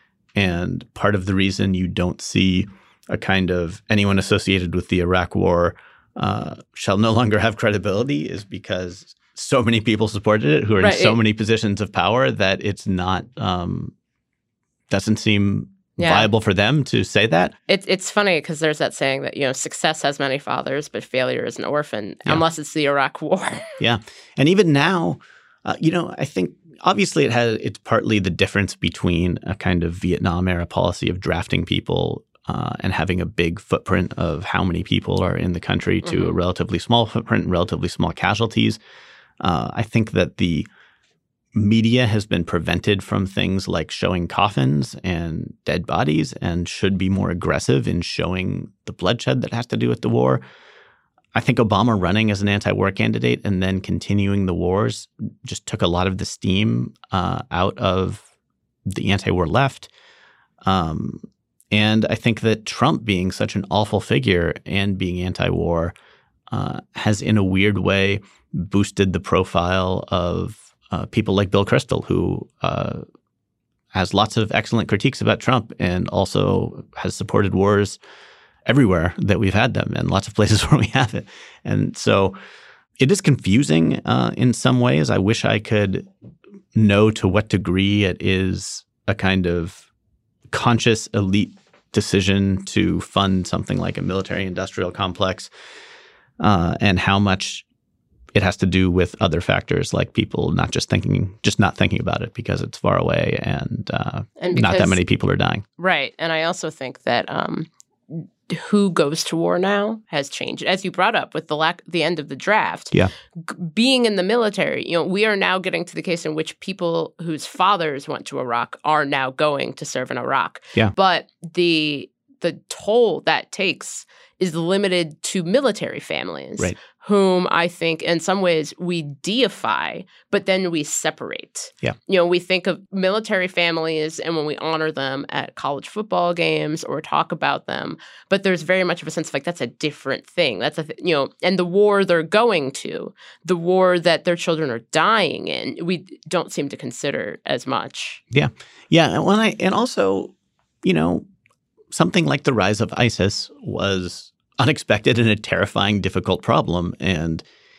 And part of the reason you don't see a kind of anyone associated with the Iraq War uh, shall no longer have credibility is because so many people supported it who are right. in so many positions of power that it's not um, doesn't seem yeah. viable for them to say that. It, it's funny because there's that saying that, you know, success has many fathers, but failure is an orphan, yeah. unless it's the Iraq War. yeah. And even now, uh, you know, I think obviously it has, it's partly the difference between a kind of Vietnam era policy of drafting people uh, and having a big footprint of how many people are in the country to mm-hmm. a relatively small footprint, relatively small casualties. Uh, I think that the media has been prevented from things like showing coffins and dead bodies and should be more aggressive in showing the bloodshed that has to do with the war. I think Obama running as an anti-war candidate and then continuing the wars just took a lot of the steam uh, out of the anti-war left. Um, and I think that Trump being such an awful figure and being anti-war uh, has in a weird way boosted the profile of Uh, people like Bill Kristol, who uh, has lots of excellent critiques about Trump and also has supported wars everywhere that we've had them and lots of places where we have it. And so it is confusing uh, in some ways. I wish I could know to what degree it is a kind of conscious elite decision to fund something like a military industrial complex. uh, and how much it has to do with other factors like people not just thinking, just not thinking about it because it's far away and, uh, and because, not that many people are dying. Right. And I also think that um, who goes to war now has changed. As you brought up with the lack, the end of the draft, yeah. g- being in the military, you know, we are now getting to the case in which people whose fathers went to Iraq are now going to serve in Iraq. Yeah. But the the toll that takes is limited to military families, right. whom I think in some ways we deify, but then we separate. Yeah. You know, we think of military families and when we honor them at college football games or talk about them, but there's very much of a sense of like, that's a different thing. That's a, th- you know, and the war they're going to, the war that their children are dying in, we don't seem to consider as much. Yeah. Yeah. And, when I, and also, you know, something like the rise of ISIS was unexpected and a terrifying, difficult problem, and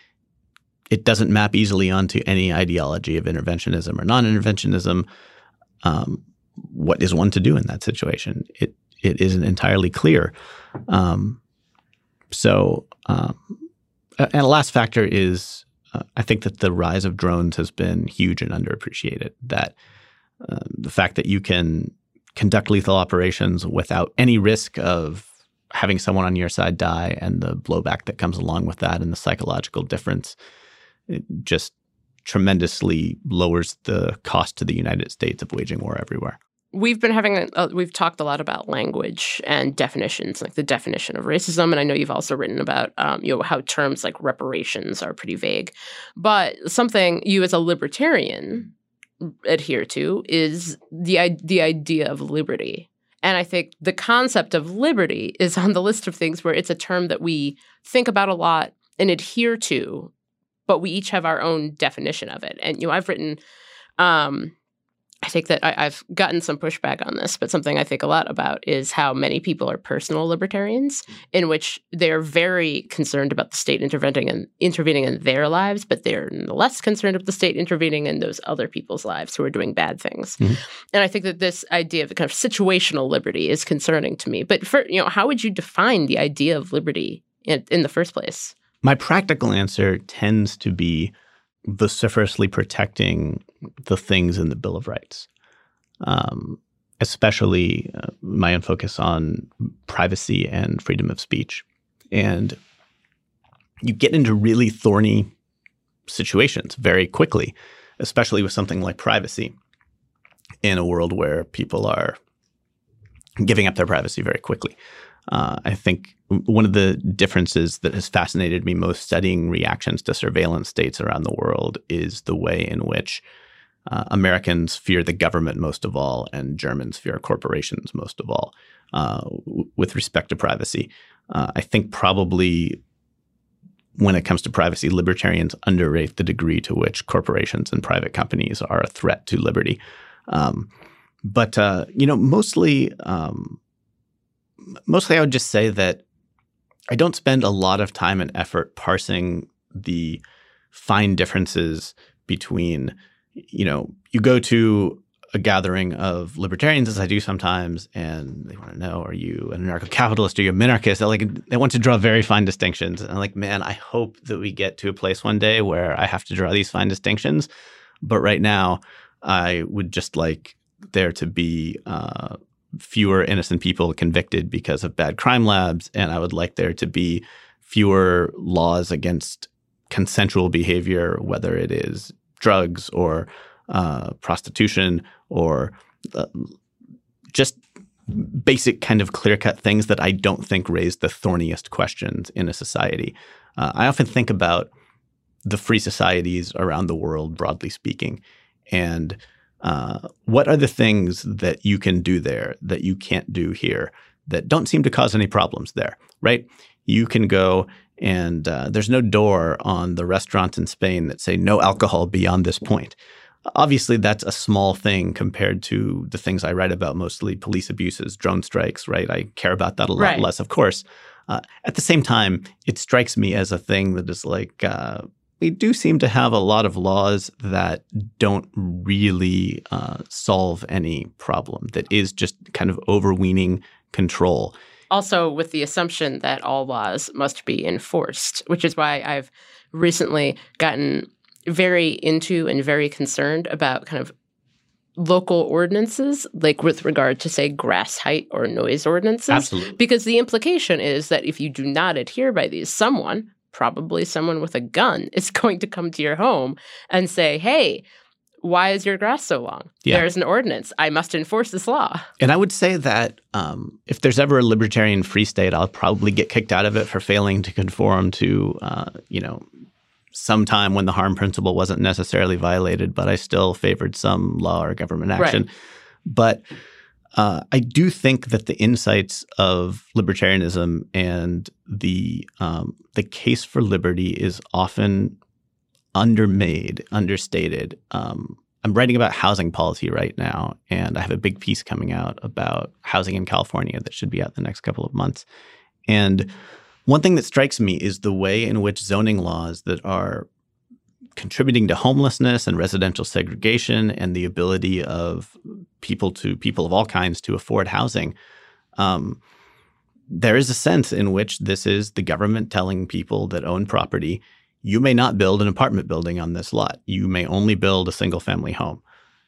it doesn't map easily onto any ideology of interventionism or non-interventionism. Um, what is one to do in that situation? It it isn't entirely clear. Um, so, um, and a last factor is, uh, I think that the rise of drones has been huge and underappreciated. That uh, the fact that you can conduct lethal operations without any risk of having someone on your side die and the blowback that comes along with that and the psychological difference, it just tremendously lowers the cost to the United States of waging war everywhere. We've been having, a, uh, we've talked a lot about language and definitions, like the definition of racism. And I know you've also written about, um, you know, how terms like reparations are pretty vague. But something you as a libertarian adhere to is the the idea of liberty. And I think the concept of liberty is on the list of things where it's a term that we think about a lot and adhere to, but we each have our own definition of it. And, you know, I've written, um, I think that I, I've gotten some pushback on this, but something I think a lot about is how many people are personal libertarians, in which they're very concerned about the state intervening and intervening in their lives, but they're less concerned about the state intervening in those other people's lives who are doing bad things. Mm-hmm. And I think that this idea of kind of situational liberty is concerning to me. But for, you know, how would you define the idea of liberty in, in the first place? My practical answer tends to be vociferously protecting the things in the Bill of Rights, um, especially uh, my own focus on privacy and freedom of speech. And you get into really thorny situations very quickly, especially with something like privacy in a world where people are giving up their privacy very quickly. Uh, I think one of the differences that has fascinated me most studying reactions to surveillance states around the world is the way in which uh, Americans fear the government most of all and Germans fear corporations most of all uh, w- with respect to privacy. Uh, I think probably when it comes to privacy, libertarians underrate the degree to which corporations and private companies are a threat to liberty. Um, but, uh, you know, mostly um, – Mostly, I would just say that I don't spend a lot of time and effort parsing the fine differences between, you know, you go to a gathering of libertarians, as I do sometimes, and they want to know, are you an anarcho-capitalist? Are you a minarchist? They're like, they want to draw very fine distinctions. And I'm like, man, I hope that we get to a place one day where I have to draw these fine distinctions. But right now, I would just like there to be uh, fewer innocent people convicted because of bad crime labs, and I would like there to be fewer laws against consensual behavior, whether it is drugs or uh, prostitution or uh, just basic kind of clear-cut things that I don't think raise the thorniest questions in a society. Uh, I often think about the free societies around the world, broadly speaking, and Uh, what are the things that you can do there that you can't do here that don't seem to cause any problems there, right? You can go and uh, there's no door on the restaurants in Spain that say no alcohol beyond this point. Obviously, that's a small thing compared to the things I write about, mostly police abuses, drone strikes, right? I care about that a lot right. less, of course. Uh, at the same time, it strikes me as a thing that is like uh, we do seem to have a lot of laws that don't really uh, solve any problem, that is just kind of overweening control. Also with the assumption that all laws must be enforced, which is why I've recently gotten very into and very concerned about kind of local ordinances, like with regard to, say, grass height or noise ordinances. Absolutely. Because the implication is that if you do not adhere by these, someone, probably someone with a gun, is going to come to your home and say, hey, why is your grass so long? Yeah. There's an ordinance. I must enforce this law. And I would say that um, if there's ever a libertarian free state, I'll probably get kicked out of it for failing to conform to, uh, you know, some time when the harm principle wasn't necessarily violated, but I still favored some law or government action. Right. But uh, I do think that the insights of libertarianism and the um, the case for liberty is often undermade, understated. Um, I'm writing about housing policy right now, and I have a big piece coming out about housing in California that should be out the next couple of months. And one thing that strikes me is the way in which zoning laws that are contributing to homelessness and residential segregation and the ability of people to people of all kinds to afford housing, um, there is a sense in which this is the government telling people that own property, you may not build an apartment building on this lot. You may only build a single-family home.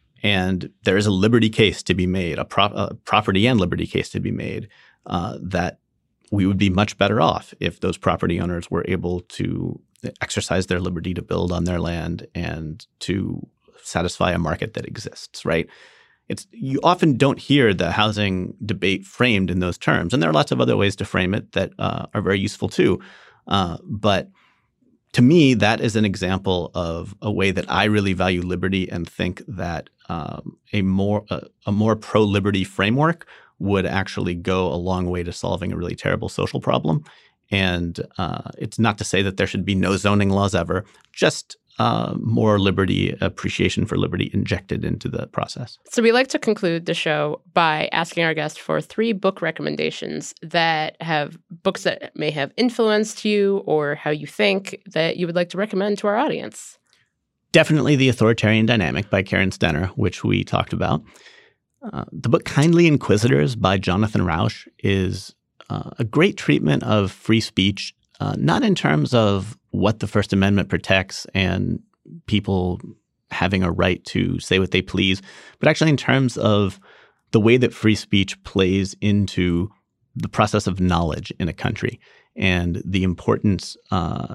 And there is a liberty case to be made, a, pro- a property and liberty case to be made uh, that we would be much better off if those property owners were able to exercise their liberty to build on their land and to satisfy a market that exists, right? It's you often don't hear the housing debate framed in those terms, and there are lots of other ways to frame it that uh, are very useful too. Uh, but to me, that is an example of a way that I really value liberty and think that um, a more uh, a more pro-liberty framework would actually go a long way to solving a really terrible social problem. And uh, it's not to say that there should be no zoning laws ever, just uh, more liberty, appreciation for liberty injected into the process. So we like to conclude the show by asking our guests for three book recommendations that have books that may have influenced you or how you think that you would like to recommend to our audience. Definitely The Authoritarian Dynamic by Karen Stenner, which we talked about. Uh, the book Kindly Inquisitors by Jonathan Rauch is uh, a great treatment of free speech, uh, not in terms of what the First Amendment protects and people having a right to say what they please, but actually in terms of the way that free speech plays into the process of knowledge in a country and the importance uh,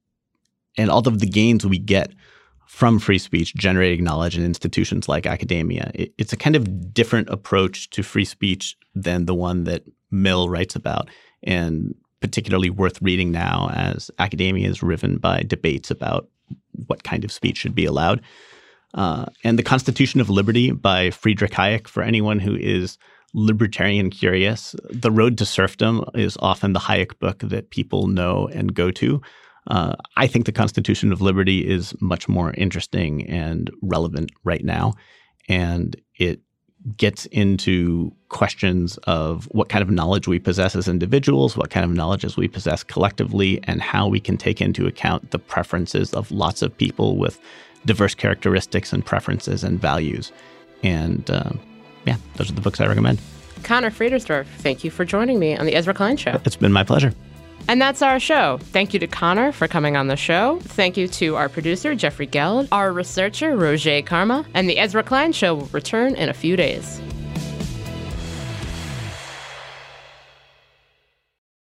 and all of the gains we get from free speech generating knowledge in institutions like academia. It, it's a kind of different approach to free speech than the one that Mill writes about, and particularly worth reading now as academia is riven by debates about what kind of speech should be allowed. Uh, and The Constitution of Liberty by Friedrich Hayek, for anyone who is libertarian curious. The Road to Serfdom is often the Hayek book that people know and go to. Uh, I think The Constitution of Liberty is much more interesting and relevant right now. And it gets into questions of what kind of knowledge we possess as individuals, what kind of knowledge we possess collectively, and how we can take into account the preferences of lots of people with diverse characteristics and preferences and values. And uh, yeah, those are the books I recommend. Conor Friedersdorf, thank you for joining me on the Ezra Klein Show. It's been my pleasure. And that's our show. Thank you to Conor for coming on the show. Thank you to our producer, Jeffrey Geld, our researcher, Roger Karma, and the Ezra Klein Show will return in a few days.